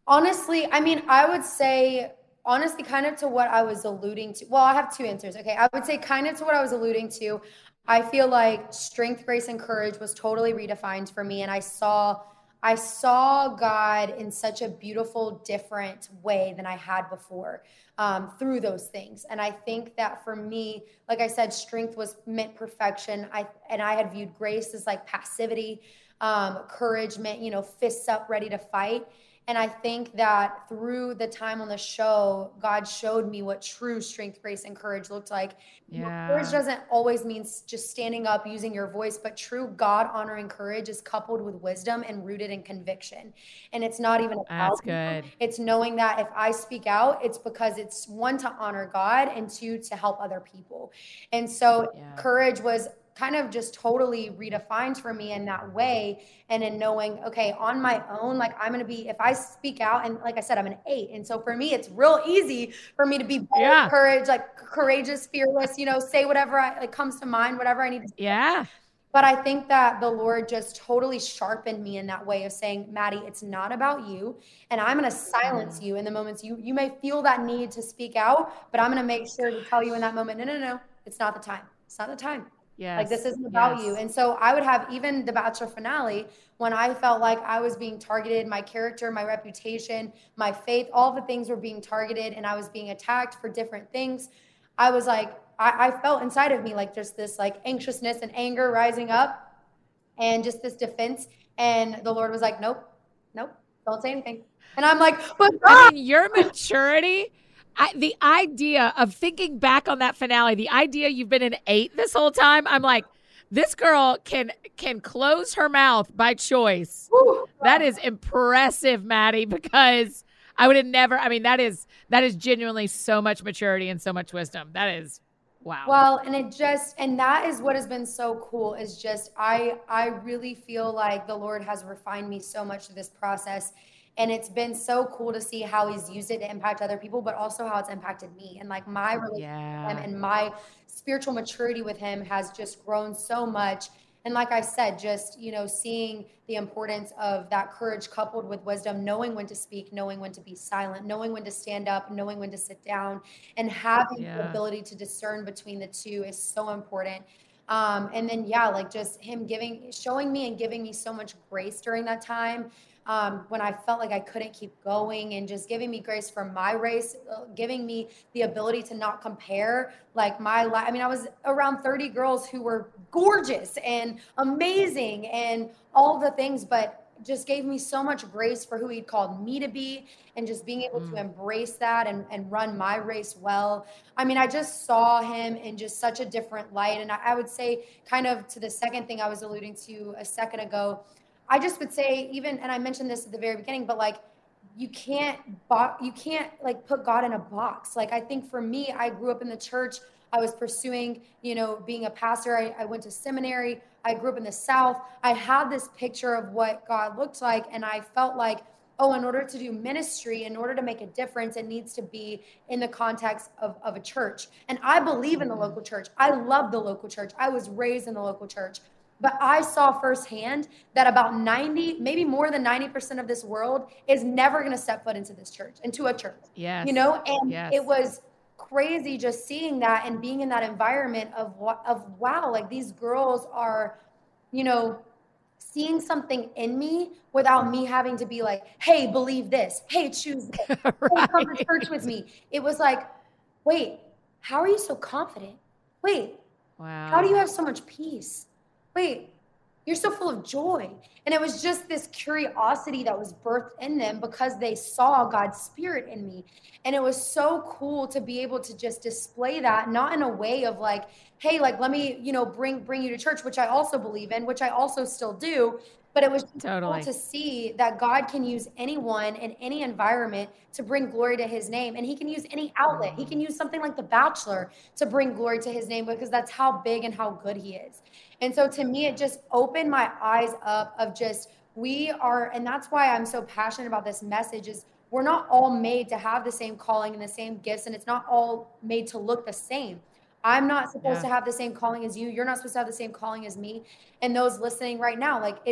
Honestly, I mean, I would say, honestly, kind of to what I was alluding to. Well, I have two answers. Okay. I would say kind of to what I was alluding to. I feel like strength, grace, and courage was totally redefined for me. And I saw, I saw God in such a beautiful, different way than I had before, um, through those things. And I think that for me, like I said, strength was meant perfection. I, and I had viewed grace as like passivity. Um, courage meant, you know, fists up, ready to fight. And I think that through the time on the show, God showed me what true strength, grace, and courage looked like. You know, courage
Yeah.
doesn't always mean s- just standing up, using your voice, but true God honoring courage is coupled with wisdom and rooted in conviction. And it's not even
That's
about you.
good.
It's knowing that if I speak out, it's because it's one, to honor God, and two, to help other people. And so
Yeah.
courage was kind of just totally redefined for me in that way. And in knowing, okay, on my own, like I'm going to be, if I speak out, and like I said, I'm an eight. And so for me, it's real easy for me to be bold,
Yeah.
courage, like courageous, fearless, you know, say whatever I, like comes to mind, whatever I need to say.
Yeah.
But I think that the Lord just totally sharpened me in that way of saying, Maddie, it's not about you. And I'm going to silence
Mm.
you in the moments you, you may feel that need to speak out, but I'm going to make sure to tell you in that moment, no, no, no, it's not the time. It's not the time. Like, this
Yes.
isn't about you.
Yes.
And so I would have even the Bachelor finale when I felt like I was being targeted, my character, my reputation, my faith, all the things were being targeted and I was being attacked for different things. I was like, I, I felt inside of me like just this like anxiousness and anger rising up and just this defense. And the Lord was like, nope, nope, don't say anything. And I'm like, but
I
God.
mean, your maturity, I, the idea of thinking back on that finale, the idea you've been an eight this whole time, I'm like, this girl can can close her mouth by choice.
Whew.
That is impressive, Maddie, because I would have never, I mean, that is that is genuinely so much maturity and so much wisdom. That is wow.
Well, and it just, and that is what has been so cool is just, I, I really feel like the Lord has refined me so much through this process. And it's been so cool to see how he's used it to impact other people, but also how it's impacted me. And like my relationship
Yeah.
with him and my spiritual maturity with him has just grown so much. And like I said, just, you know, seeing the importance of that courage coupled with wisdom, knowing when to speak, knowing when to be silent, knowing when to stand up, knowing when to sit down, and having the
Yeah.
ability to discern between the two is so important. Um, and then, yeah, like just him giving, showing me and giving me so much grace during that time. Um, when I felt like I couldn't keep going, and just giving me grace for my race, uh, giving me the ability to not compare like my life. I mean, I was around thirty girls who were gorgeous and amazing and all the things, but just gave me so much grace for who he'd called me to be, and just being able
Mm.
to embrace that and, and run my race well. I mean, I just saw him in just such a different light. And I, I would say, kind of to the second thing I was alluding to a second ago, I just would say, even, and I mentioned this at the very beginning, but like, you can't, bo- you can't like put God in a box. Like, I think for me, I grew up in the church. I was pursuing, you know, being a pastor. I, I went to seminary. I grew up in the South. I had this picture of what God looked like. And I felt like, oh, in order to do ministry, in order to make a difference, it needs to be in the context of, of a church. And I believe in the local church. I love the local church. I was raised in the local church. But I saw firsthand that about ninety, maybe more than ninety percent of this world is never going to step foot into this church, into a church.
Yes.
You know, and
Yes.
it was crazy just seeing that and being in that environment of what, of wow, like these girls are, you know, seeing something in me without me having to be like, hey, believe this. Hey, choose this. Hey, come to
Right.
church with me. It was like, wait, how are you so confident? Wait,
Wow.
how do you have so much peace? Wait, you're so full of joy. And it was just this curiosity that was birthed in them because they saw God's spirit in me. And it was so cool to be able to just display that, not in a way of like, hey, like, let me, you know, bring, bring you to church, which I also believe in, which I also still do. But it was just
Totally.
cool to see that God can use anyone in any environment to bring glory to his name. And he can use any outlet. He can use something like The Bachelor to bring glory to his name, because that's how big and how good he is. And so to me, it just opened my eyes up of just, we are, and that's why I'm so passionate about this message, is we're not all made to have the same calling and the same gifts, and it's not all made to look the same. I'm not supposed
Yeah.
to have the same calling as you. You're not supposed to have the same calling as me. And those listening right now, like, it's,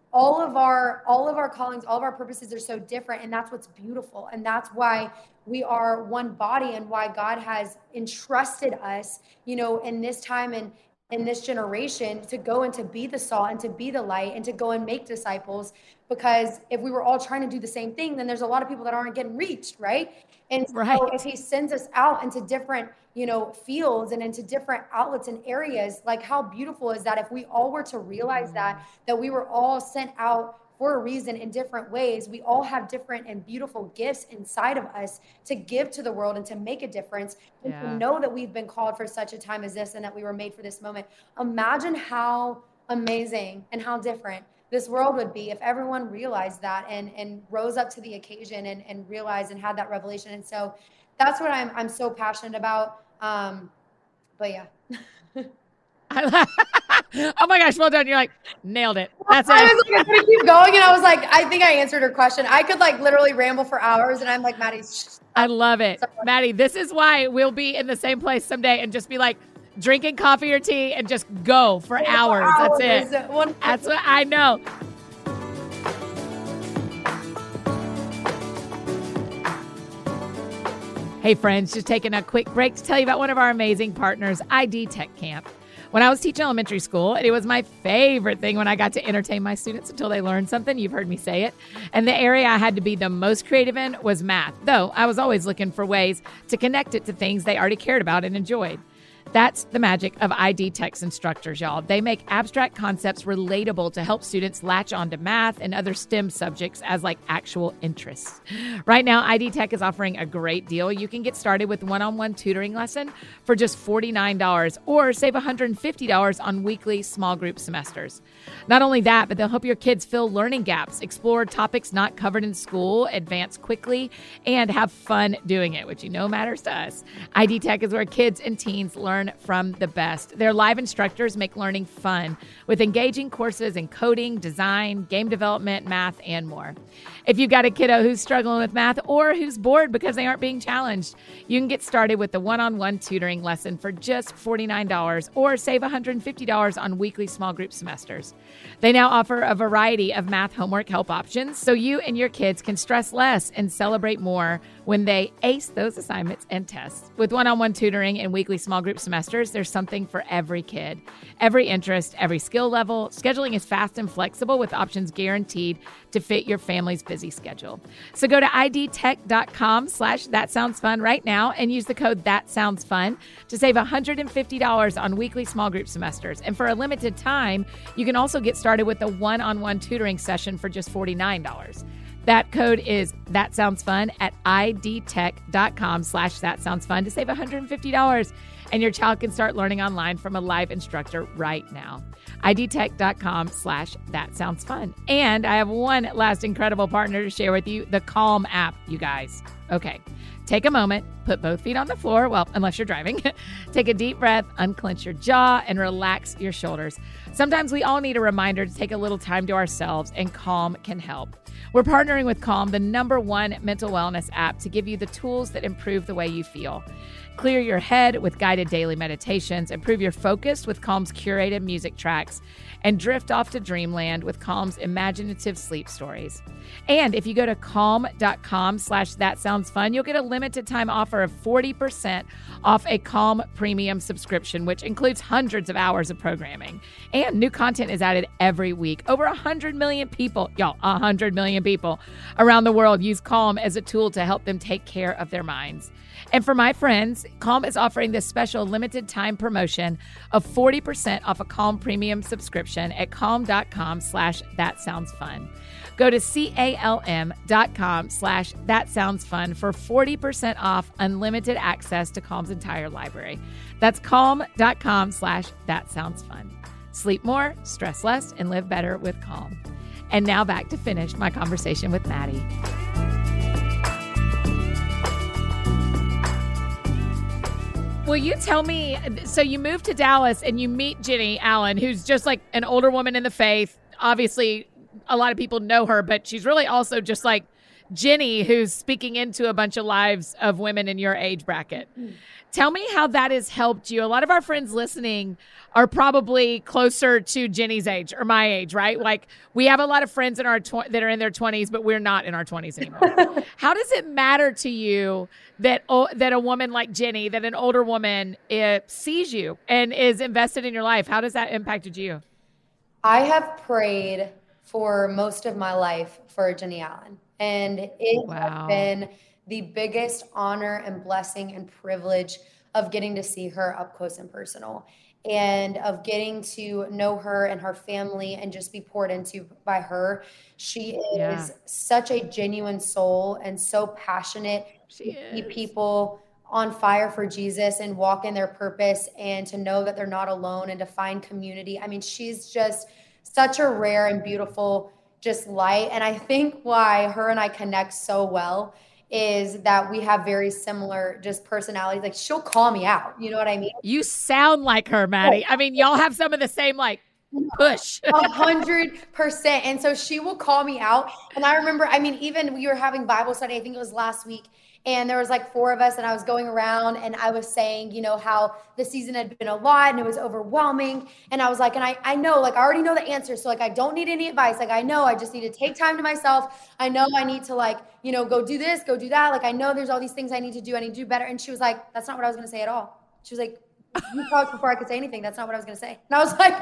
all of our all of our callings, all of our purposes are so different, and that's what's beautiful. And that's why we are one body, and why God has entrusted us, you know, in this time and in this generation to go and to be the salt and to be the light and to go and make disciples. Because if we were all trying to do the same thing, then there's a lot of people that aren't getting reached, right? And so
right.
if he sends us out into different, you know, fields and into different outlets and areas, like how beautiful is that if we all were to realize that, that we were all sent out for a reason in different ways. We all have different and beautiful gifts inside of us to give to the world and to make a difference, and yeah. to know that we've been called for such a time as this and that we were made for this moment. Imagine how amazing and how different this world would be if everyone realized that and, and rose up to the occasion and, and realized and had that revelation. And so that's what I'm, I'm so passionate about. Um, but yeah.
Oh my gosh, well done. You're like, nailed it. That's
I
it.
was like, I'm gonna keep going. And I was like, I think I answered her question. I could like literally ramble for hours. And I'm like, Maddie.
I love it. Maddie, this is why we'll be in the same place someday and just be like drinking coffee or tea and just go for hours. hours. That's it. One- That's what I know. Hey friends, just taking a quick break to tell you about one of our amazing partners, I D Tech Camp. When I was teaching elementary school, it was my favorite thing when I got to entertain my students until they learned something. You've heard me say it. And the area I had to be the most creative in was math, though I was always looking for ways to connect it to things they already cared about and enjoyed. That's the magic of I D Tech's instructors, y'all. They make abstract concepts relatable to help students latch onto math and other STEM subjects as like actual interests. Right now, I D Tech is offering a great deal. You can get started with one-on-one tutoring lesson for just forty-nine dollars or save one hundred fifty dollars on weekly small group semesters. Not only that, but they'll help your kids fill learning gaps, explore topics not covered in school, advance quickly, and have fun doing it, which you know matters to us. I D Tech is where kids and teens learn from the best. Their live instructors make learning fun with engaging courses in coding, design, game development, math, and more. If you've got a kiddo who's struggling with math or who's bored because they aren't being challenged, you can get started with the one-on-one tutoring lesson for just forty-nine dollars or save one hundred fifty dollars on weekly small group semesters. They now offer a variety of math homework help options so you and your kids can stress less and celebrate more when they ace those assignments and tests. With one-on-one tutoring and weekly small group semesters, there's something for every kid, every interest, every skill level. Scheduling is fast and flexible with options guaranteed to fit your family's busy schedule. So go to idtech.com slash that sounds fun right now and use the code that sounds fun to save one hundred fifty dollars on weekly small group semesters. And for a limited time, you can also get started with a one-on-one tutoring session for just forty-nine dollars. That code is that sounds fun at idtech.com slash that sounds fun to save one hundred fifty dollars. And your child can start learning online from a live instructor right now. idtech.com slash that sounds fun. And I have one last incredible partner to share with you, the Calm app, you guys. Okay, take a moment, put both feet on the floor, well, unless you're driving. Take a deep breath, unclench your jaw, and relax your shoulders. Sometimes we all need a reminder to take a little time to ourselves, and Calm can help. We're partnering with Calm, the number one mental wellness app, to give you the tools that improve the way you feel. Clear your head with guided daily meditations, improve your focus with Calm's curated music tracks, and drift off to dreamland with Calm's imaginative sleep stories. And if you go to calm.com slash that sounds fun, you'll get a limited time offer of forty percent off a Calm premium subscription, which includes hundreds of hours of programming. And new content is added every week. Over one hundred million people, y'all, one hundred million people around the world use Calm as a tool to help them take care of their minds. And for my friends, Calm is offering this special limited time promotion of forty percent off a Calm premium subscription at calm.com slash that sounds fun. Go to calm.com slash that sounds fun for forty percent off unlimited access to Calm's entire library. That's calm.com slash that sounds fun. Sleep more, stress less, and live better with Calm. And now back to finish my conversation with Maddie. Will you tell me, so you moved to Dallas and you meet Jenny Allen, who's just like an older woman in the faith. Obviously, a lot of people know her, but she's really also just like Jenny, who's speaking into a bunch of lives of women in your age bracket. Mm. Tell me how that has helped you. A lot of our friends listening are probably closer to Jenny's age or my age, right? Like we have a lot of friends in our tw- that are in their twenties, but we're not in our twenties anymore. How does it matter to you that oh, that a woman like Jenny, that an older woman uh, sees you and is invested in your life? How does that impacted you?
I have prayed for most of my life for Jenny Allen, and it wow. has been the biggest honor and blessing and privilege of getting to see her up close and personal, and of getting to know her and her family and just be poured into by her. She is yeah. such a genuine soul and so passionate she to keep people on fire for Jesus and walk in their purpose and to know that they're not alone and to find community. I mean, she's just such a rare and beautiful just light. And I think why her and I connect so well is that we have very similar just personalities. Like she'll call me out. You know what I mean?
You sound like her, Maddie. I mean, y'all have some of the same like push.
A hundred percent. And so she will call me out. And I remember, I mean, even we were having Bible study, I think it was last week. And there was like four of us and I was going around and I was saying, you know, how the season had been a lot and it was overwhelming. And I was like, and I, I know, like, I already know the answer. So like, I don't need any advice. Like, I know I just need to take time to myself. I know I need to like, you know, go do this, go do that. Like, I know there's all these things I need to do. I need to do better. And she was like, that's not what I was going to say at all. She was like, you talked before I could say anything. That's not what I was going to say. And I was like,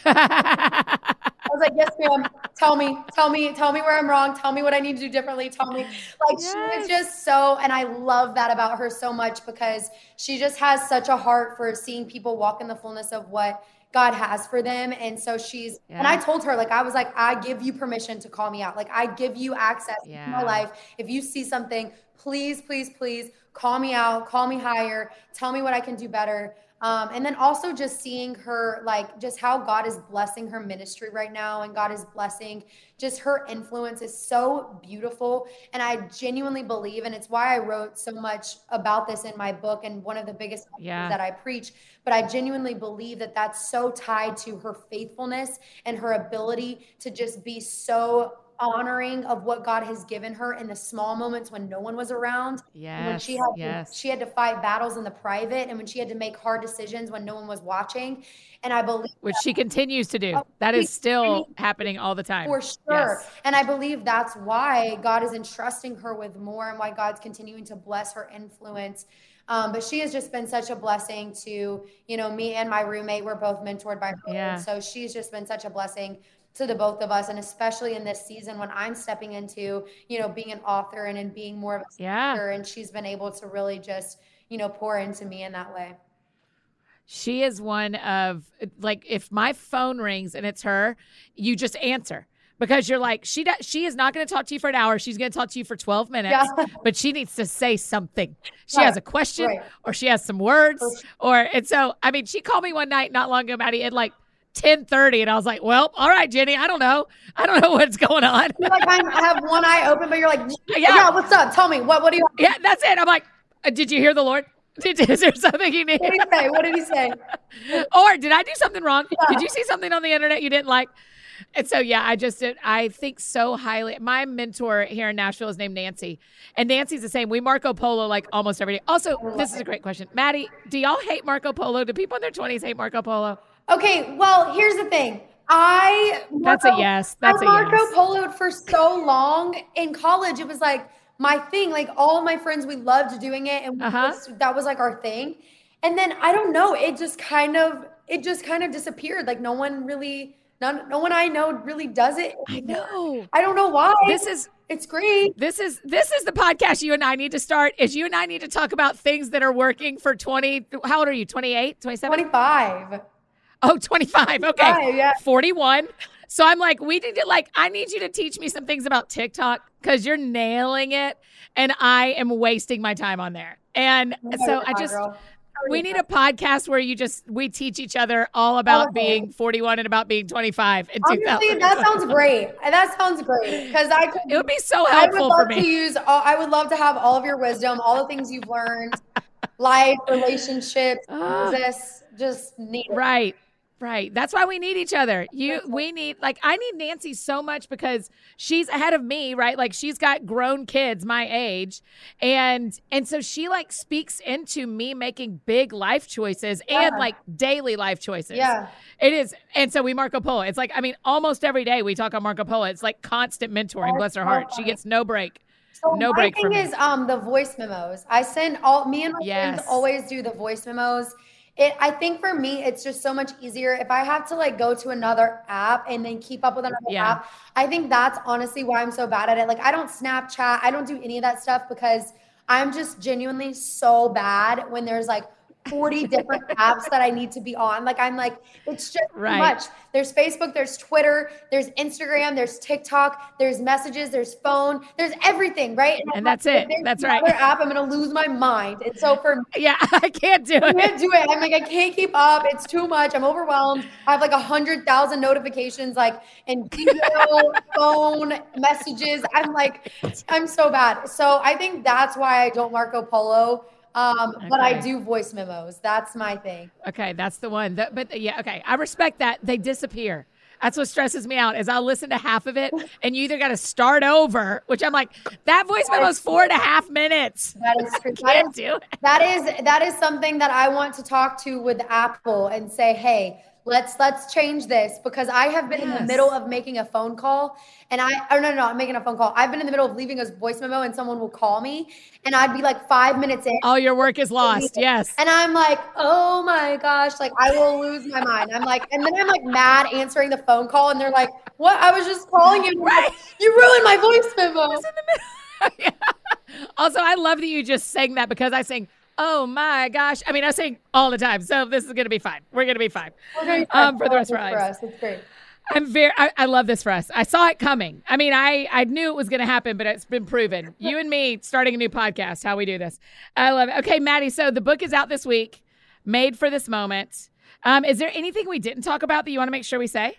I was like, yes, ma'am. Tell me, tell me, tell me where I'm wrong. Tell me what I need to do differently. Tell me. Like yes. She is just so, and I love that about her so much because she just has such a heart for seeing people walk in the fullness of what God has for them. And so she's, yeah. and I told her, like, I was like, I give you permission to call me out. Like, I give you access yeah. to my life. If you see something, please, please, please call me out, call me higher, tell me what I can do better. Um, and then also just seeing her, like just how God is blessing her ministry right now. And God is blessing just her influence is so beautiful. And I genuinely believe, and it's why I wrote so much about this in my book and one of the biggest yeah. that I preach, but I genuinely believe that that's so tied to her faithfulness and her ability to just be so honoring of what God has given her in the small moments when no one was around.
Yes,
when she had
yes.
to, she had to fight battles in the private and when she had to make hard decisions when no one was watching. And I believe
which she continues to do. That is still happening all the time.
For sure.
Yes.
And I believe that's why God is entrusting her with more and why God's continuing to bless her influence. Um, but she has just been such a blessing to, you know, me and my roommate. We're both mentored by her.
Yeah.
So she's just been such a blessing to the both of us. And especially in this season when I'm stepping into, you know, being an author and in being more of a speaker,
yeah.
and she's been able to really just, you know, pour into me in that way.
She is one of, like, if my phone rings and it's her, you just answer. Because you're like, she does, she is not going to talk to you for an hour. She's going to talk to you for twelve minutes, yeah. but she needs to say something. She right. has a question right. or she has some words. Sure. Or, and so, I mean, she called me one night not long ago, Maddie, at like ten thirty, and I was like, well, all right, Jenny, I don't know. I don't know what's going on.
You're like, I have one eye open, but you're like, yeah, yeah what's up? Tell me, what What do you
Yeah, that's it. I'm like, uh, did you hear the Lord? Did, is there something you need?
What did he say? What did he say?
Or did I do something wrong?
Yeah.
Did you see something on the internet you didn't like? And so, yeah, I just did. I think so highly. My mentor here in Nashville is named Nancy. And Nancy's the same. We Marco Polo like almost every day. Also, this is a great question. Maddie, do y'all hate Marco Polo? Do people in their twenties hate Marco Polo?
Okay, well, here's the thing. I
That's Marco, a yes. That's
I
a
Marco
yes.
Poloed for so long. In college, it was like my thing. Like all of my friends, we loved doing it. And
uh-huh.
just, that was like our thing. And then I don't know, it just kind of, it just kind of disappeared. Like no one really, no, no one I know really does it.
I know.
I don't know why.
This is,
it's great.
This is, this is the podcast you and I need to start is you and I need to talk about things that are working for twenty. How old are you? twenty-eight, twenty-seven?
twenty-five.
Oh, twenty-five. Okay.
twenty-five, yeah.
forty-one. So I'm like, we need to like, I need you to teach me some things about TikTok because you're nailing it and I am wasting my time on there. And so I just, we need a podcast where you just, we teach each other all about okay. being forty-one and about being twenty-five in two thousand.
Honestly, that sounds great. That sounds great because I could,
it would be so helpful
I would love
for me.
To use all, I would love to have all of your wisdom, all the things you've learned, life, relationships, uh, Jesus, just need it.
Right. Right. That's why we need each other. You, we need, like, I need Nancy so much because she's ahead of me, right? Like, she's got grown kids my age. And, and so she like speaks into me making big life choices
Yeah.
and like daily life choices.
Yeah.
It is. And so we Marco Polo. It's like, I mean, almost every day we talk on Marco Polo. It's like constant mentoring. Bless her heart. She gets no break.
So
No
my
break
thing
from me.
is um the voice memos. I send all me and my
Yes.
friends always do the voice memos. It I think for me it's just so much easier if I have to like go to another app and then keep up with another
Yeah.
app. I think that's honestly why I'm so bad at it. Like I don't Snapchat, I don't do any of that stuff because I'm just genuinely so bad when there's like forty different apps that I need to be on. Like I'm like, it's just
Right.
too much. There's Facebook, there's Twitter, there's Instagram, there's TikTok, there's messages, there's phone, there's everything, right?
And
I'm
that's
like,
it.
if there's
That's right.
another app, I'm gonna lose my mind. And so for me,
Yeah, I can't do
I
it.
can't do it. I'm like, I can't keep up. It's too much. I'm overwhelmed. I have like a hundred thousand notifications, like in email, phone, messages. I'm like, I'm so bad. So I think that's why I don't Marco Polo. Um, but I
Okay.
do voice memos. That's my thing.
Okay, that's the one. That, but yeah, okay, I respect that. They disappear. That's what stresses me out. Is I'll listen to half of it, and you either got to start over, which I'm like, that voice memo is four and a half minutes.
That is true. That
Can't
is,
do it.
that is that is something that I want to talk to with Apple and say, hey, let's let's change this because I have been in the
Yes.
middle of making a phone call and I oh no no no I'm making a phone call. I've been in the middle of leaving a voice memo and someone will call me and I'd be like five minutes in.
All your work is lost. Yes.
And I'm like, oh my gosh, like I will lose my mind. I'm like, and then I'm like mad answering the phone call and they're like, what? I was just calling you.
Right.
Like, you ruined my voice memo.
Yeah. Also, I love that you just sang that because I sing, oh my gosh. I mean, I sing all the time. So this is going to be fine. We're going to be fine.
We're gonna be
Um, for the rest of
for
our lives.
us. It's great.
I'm very, I, I love this for us. I saw it coming. I mean, I, I knew it was going to happen, but it's been proven. You and me starting a new podcast, how we do this. I love it. Okay, Maddie. So the book is out this week, Made for This Moment. Um, is there anything we didn't talk about that you want to make sure we say?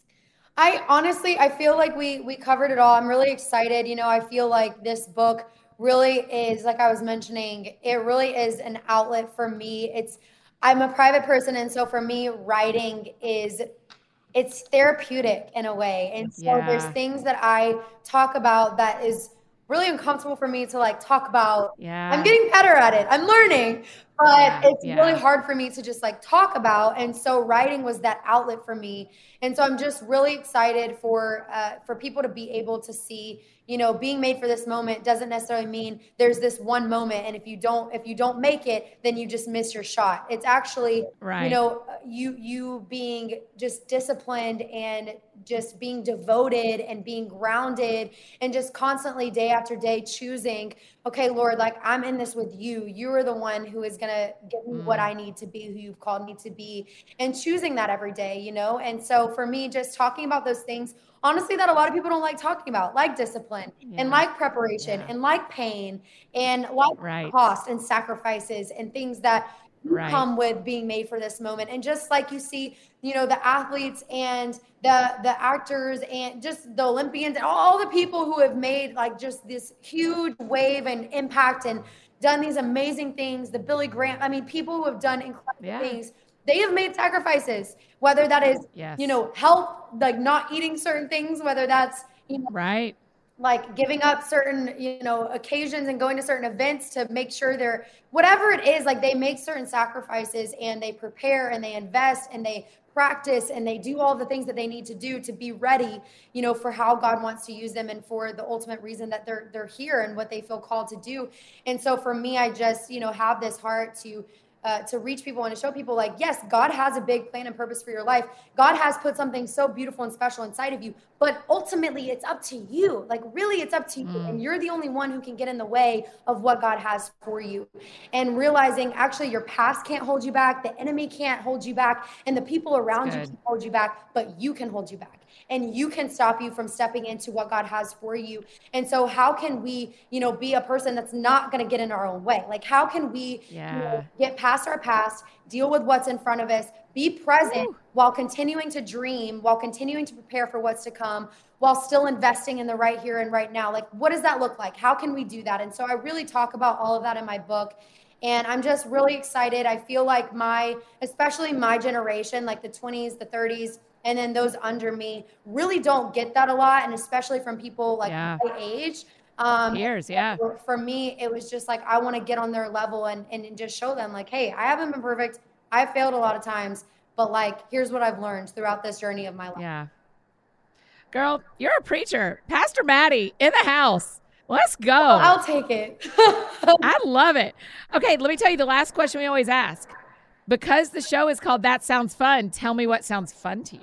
I honestly, I feel like we we covered it all. I'm really excited. You know, I feel like this book really is, like I was mentioning, it really is an outlet for me. It's, I'm a private person, and so for me, writing is, it's therapeutic in a way. And so
Yeah.
there's things that I talk about that is really uncomfortable for me to like talk about.
Yeah.
I'm getting better at it. I'm learning, but
Yeah,
it's
yeah.
really hard for me to just like talk about. And so writing was that outlet for me. And so I'm just really excited for uh, for people to be able to see, you know, being made for this moment doesn't necessarily mean there's this one moment. And if you don't, if you don't make it, then you just miss your shot. It's actually,
Right.
you know, you you being just disciplined and just being devoted and being grounded and just constantly day after day choosing, okay, Lord, like I'm in this with you. You are the one who is gonna give me what I need to be, who you've called me to be, and choosing that every day, you know. And so for me, just talking about those things, honestly, that a lot of people don't like talking about, like discipline
Yeah.
and like preparation
Yeah.
and like pain and like
Right.
cost and sacrifices and things that
Right.
come with being made for this moment. And just like you see, you know, the athletes and the the actors and just the Olympians and all the people who have made like just this huge wave and impact and done these amazing things, the Billy Graham, I mean, people who have done incredible
Yeah.
things, they have made sacrifices, whether that is,
Yes.
you know, health, like not eating certain things, whether that's, you know,
Right.
like giving up certain, you know, occasions and going to certain events to make sure they're, whatever it is, like they make certain sacrifices and they prepare and they invest and they practice and they do all the things that they need to do to be ready, you know, for how God wants to use them and for the ultimate reason that they're they're here and what they feel called to do. And so for me, I just, you know, have this heart to Uh, to reach people and to show people like, yes, God has a big plan and purpose for your life. God has put something so beautiful and special inside of you, but ultimately it's up to you. Like really it's up to you. And you're the only one who can get in the way of what God has for you. And realizing actually your past can't hold you back. The enemy can't hold you back. And the people around you
good.
can hold you back, but you can hold you back. And you can stop you from stepping into what God has for you. And so how can we, you know, be a person that's not going to get in our own way? Like how can we
Yeah.
you know, get past our past, deal with what's in front of us, be present
Woo.
while continuing to dream, while continuing to prepare for what's to come, while still investing in the right here and right now? Like, what does that look like? How can we do that? And so I really talk about all of that in my book. And I'm just really excited. I feel like my, especially my generation, like the twenties, the thirties, and then those under me really don't get that a lot. And especially from people like
yeah.
my age. Um,
Years, yeah.
For me, it was just like, I want to get on their level and, and just show them like, hey, I haven't been perfect. I've failed a lot of times, but like, here's what I've learned throughout this journey of my life.
Yeah. Girl, you're a preacher. Pastor Maddie in the house. Let's go.
Oh, I'll take it.
I love it. Okay, let me tell you the last question we always ask. Because the show is called That Sounds Fun, tell me what sounds fun to you.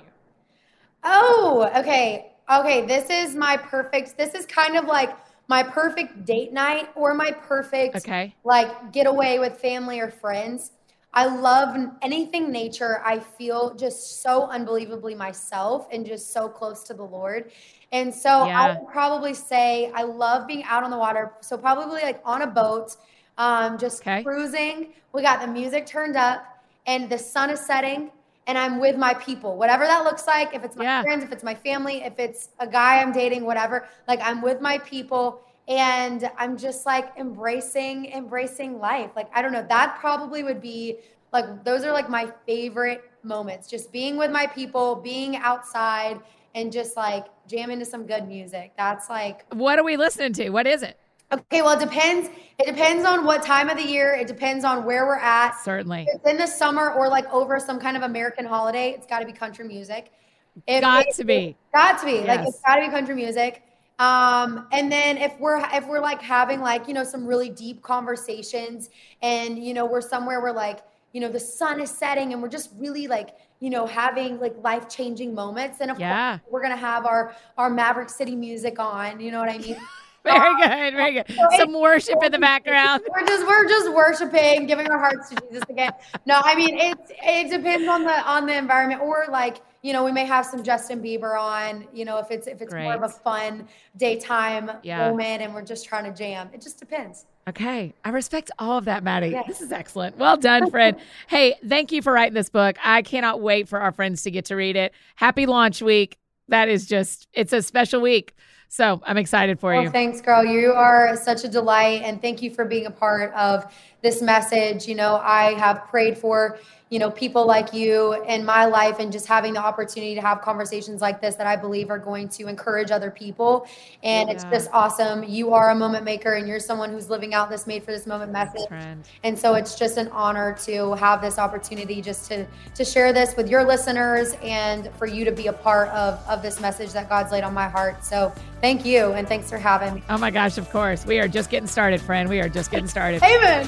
Oh, okay. Okay, this is my perfect, this is kind of like my perfect date night or my perfect
okay.
like getaway with family or friends. I love anything nature. I feel just so unbelievably myself and just so close to the Lord. And so yeah. I would probably say I love being out on the water. So probably like on a boat, um, just okay. cruising. We got the music turned up and the sun is setting and I'm with my people, whatever that looks like. If it's my yeah. friends, if it's my family, if it's a guy I'm dating, whatever, like I'm with my people. And I'm just like embracing, embracing life. Like, I don't know, that probably would be like, those are like my favorite moments, just being with my people, being outside and just like jamming to some good music. That's like,
what are we listening to? What is it?
Okay. Well, it depends. It depends on what time of the year. It depends on where we're at.
Certainly.
If it's in the summer or like over some kind of American holiday, it's gotta be country music. If
got
it,
to be.
Got to be.
Yes.
Like, it's gotta be country music. Um, and then if we're, if we're like having like, you know, some really deep conversations and, you know, we're somewhere where like, you know, the sun is setting and we're just really like, you know, having like life-changing moments. And of
yeah.
course we're going to have our, our Maverick City music on, you know what I mean?
Very good. Very good. So some worship in the background.
We're just, we're just worshiping, giving our hearts to Jesus again. No, I mean, it, it depends on the, on the environment or like, you know, we may have some Justin Bieber on, you know, if it's, if it's Great. More of a fun daytime yeah. moment and we're just trying to jam. It just depends.
Okay. I respect all of that, Maddie.
Yes.
This is excellent. Well done, friend. Hey, thank you for writing this book. I cannot wait for our friends to get to read it. Happy launch week. That is just, it's a special week. So I'm excited for
well,
you.
Thanks, girl. You are such a delight. And thank you for being a part of this message. You know, I have prayed for, you know, people like you in my life and just having the opportunity to have conversations like this that I believe are going to encourage other people. And yeah. it's just awesome. You are a moment maker and you're someone who's living out this made for this moment message.
Friend.
And so it's just an honor to have this opportunity just to, to share this with your listeners and for you to be a part of, of this message that God's laid on my heart. So thank you. And thanks for having me.
Oh my gosh, of course. We are just getting started, friend. We are just getting started.
Amen.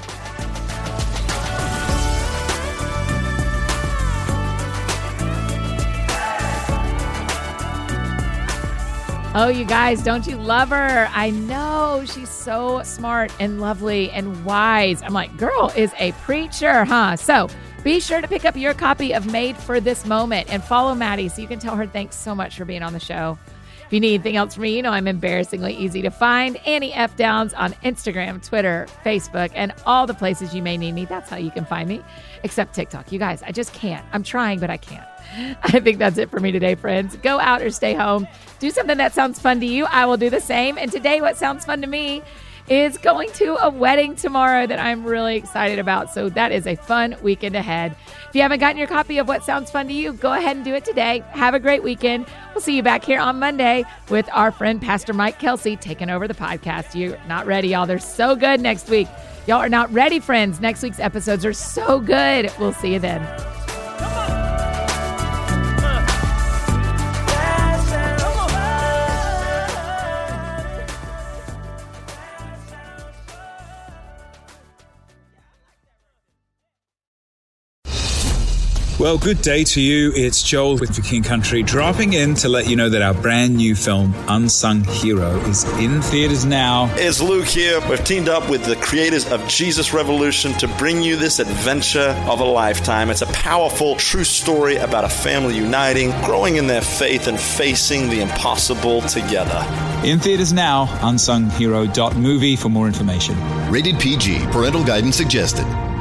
Oh, you guys, don't you love her? I know she's so smart and lovely and wise. I'm like, girl is a preacher, huh? So be sure to pick up your copy of Made for This Moment and follow Maddie so you can tell her thanks so much for being on the show. If you need anything else from me, you know I'm embarrassingly easy to find. Annie F. Downs on Instagram, Twitter, Facebook, and all the places you may need me. That's how you can find me, except TikTok. You guys, I just can't. I'm trying, but I can't. I think that's it for me today, friends. Go out or stay home. Do something that sounds fun to you. I will do the same. And today, what sounds fun to me is going to a wedding tomorrow that I'm really excited about. So that is a fun weekend ahead. If you haven't gotten your copy of What Sounds Fun to You, go ahead and do it today. Have a great weekend. We'll see you back here on Monday with our friend Pastor Mike Kelsey taking over the podcast. You're not ready, y'all. They're so good next week. Y'all are not ready, friends. Next week's episodes are so good. We'll see you then.
Well, good day to you. It's Joel with The King Country dropping in to let you know that our brand new film, Unsung Hero, is in theaters now.
It's Luke here. We've teamed up with the creators of Jesus Revolution to bring you this adventure of a lifetime. It's a powerful, true story about a family uniting, growing in their faith, and facing the impossible together.
In theaters now, unsung hero dot movie for more information.
Rated P G. Parental guidance suggested.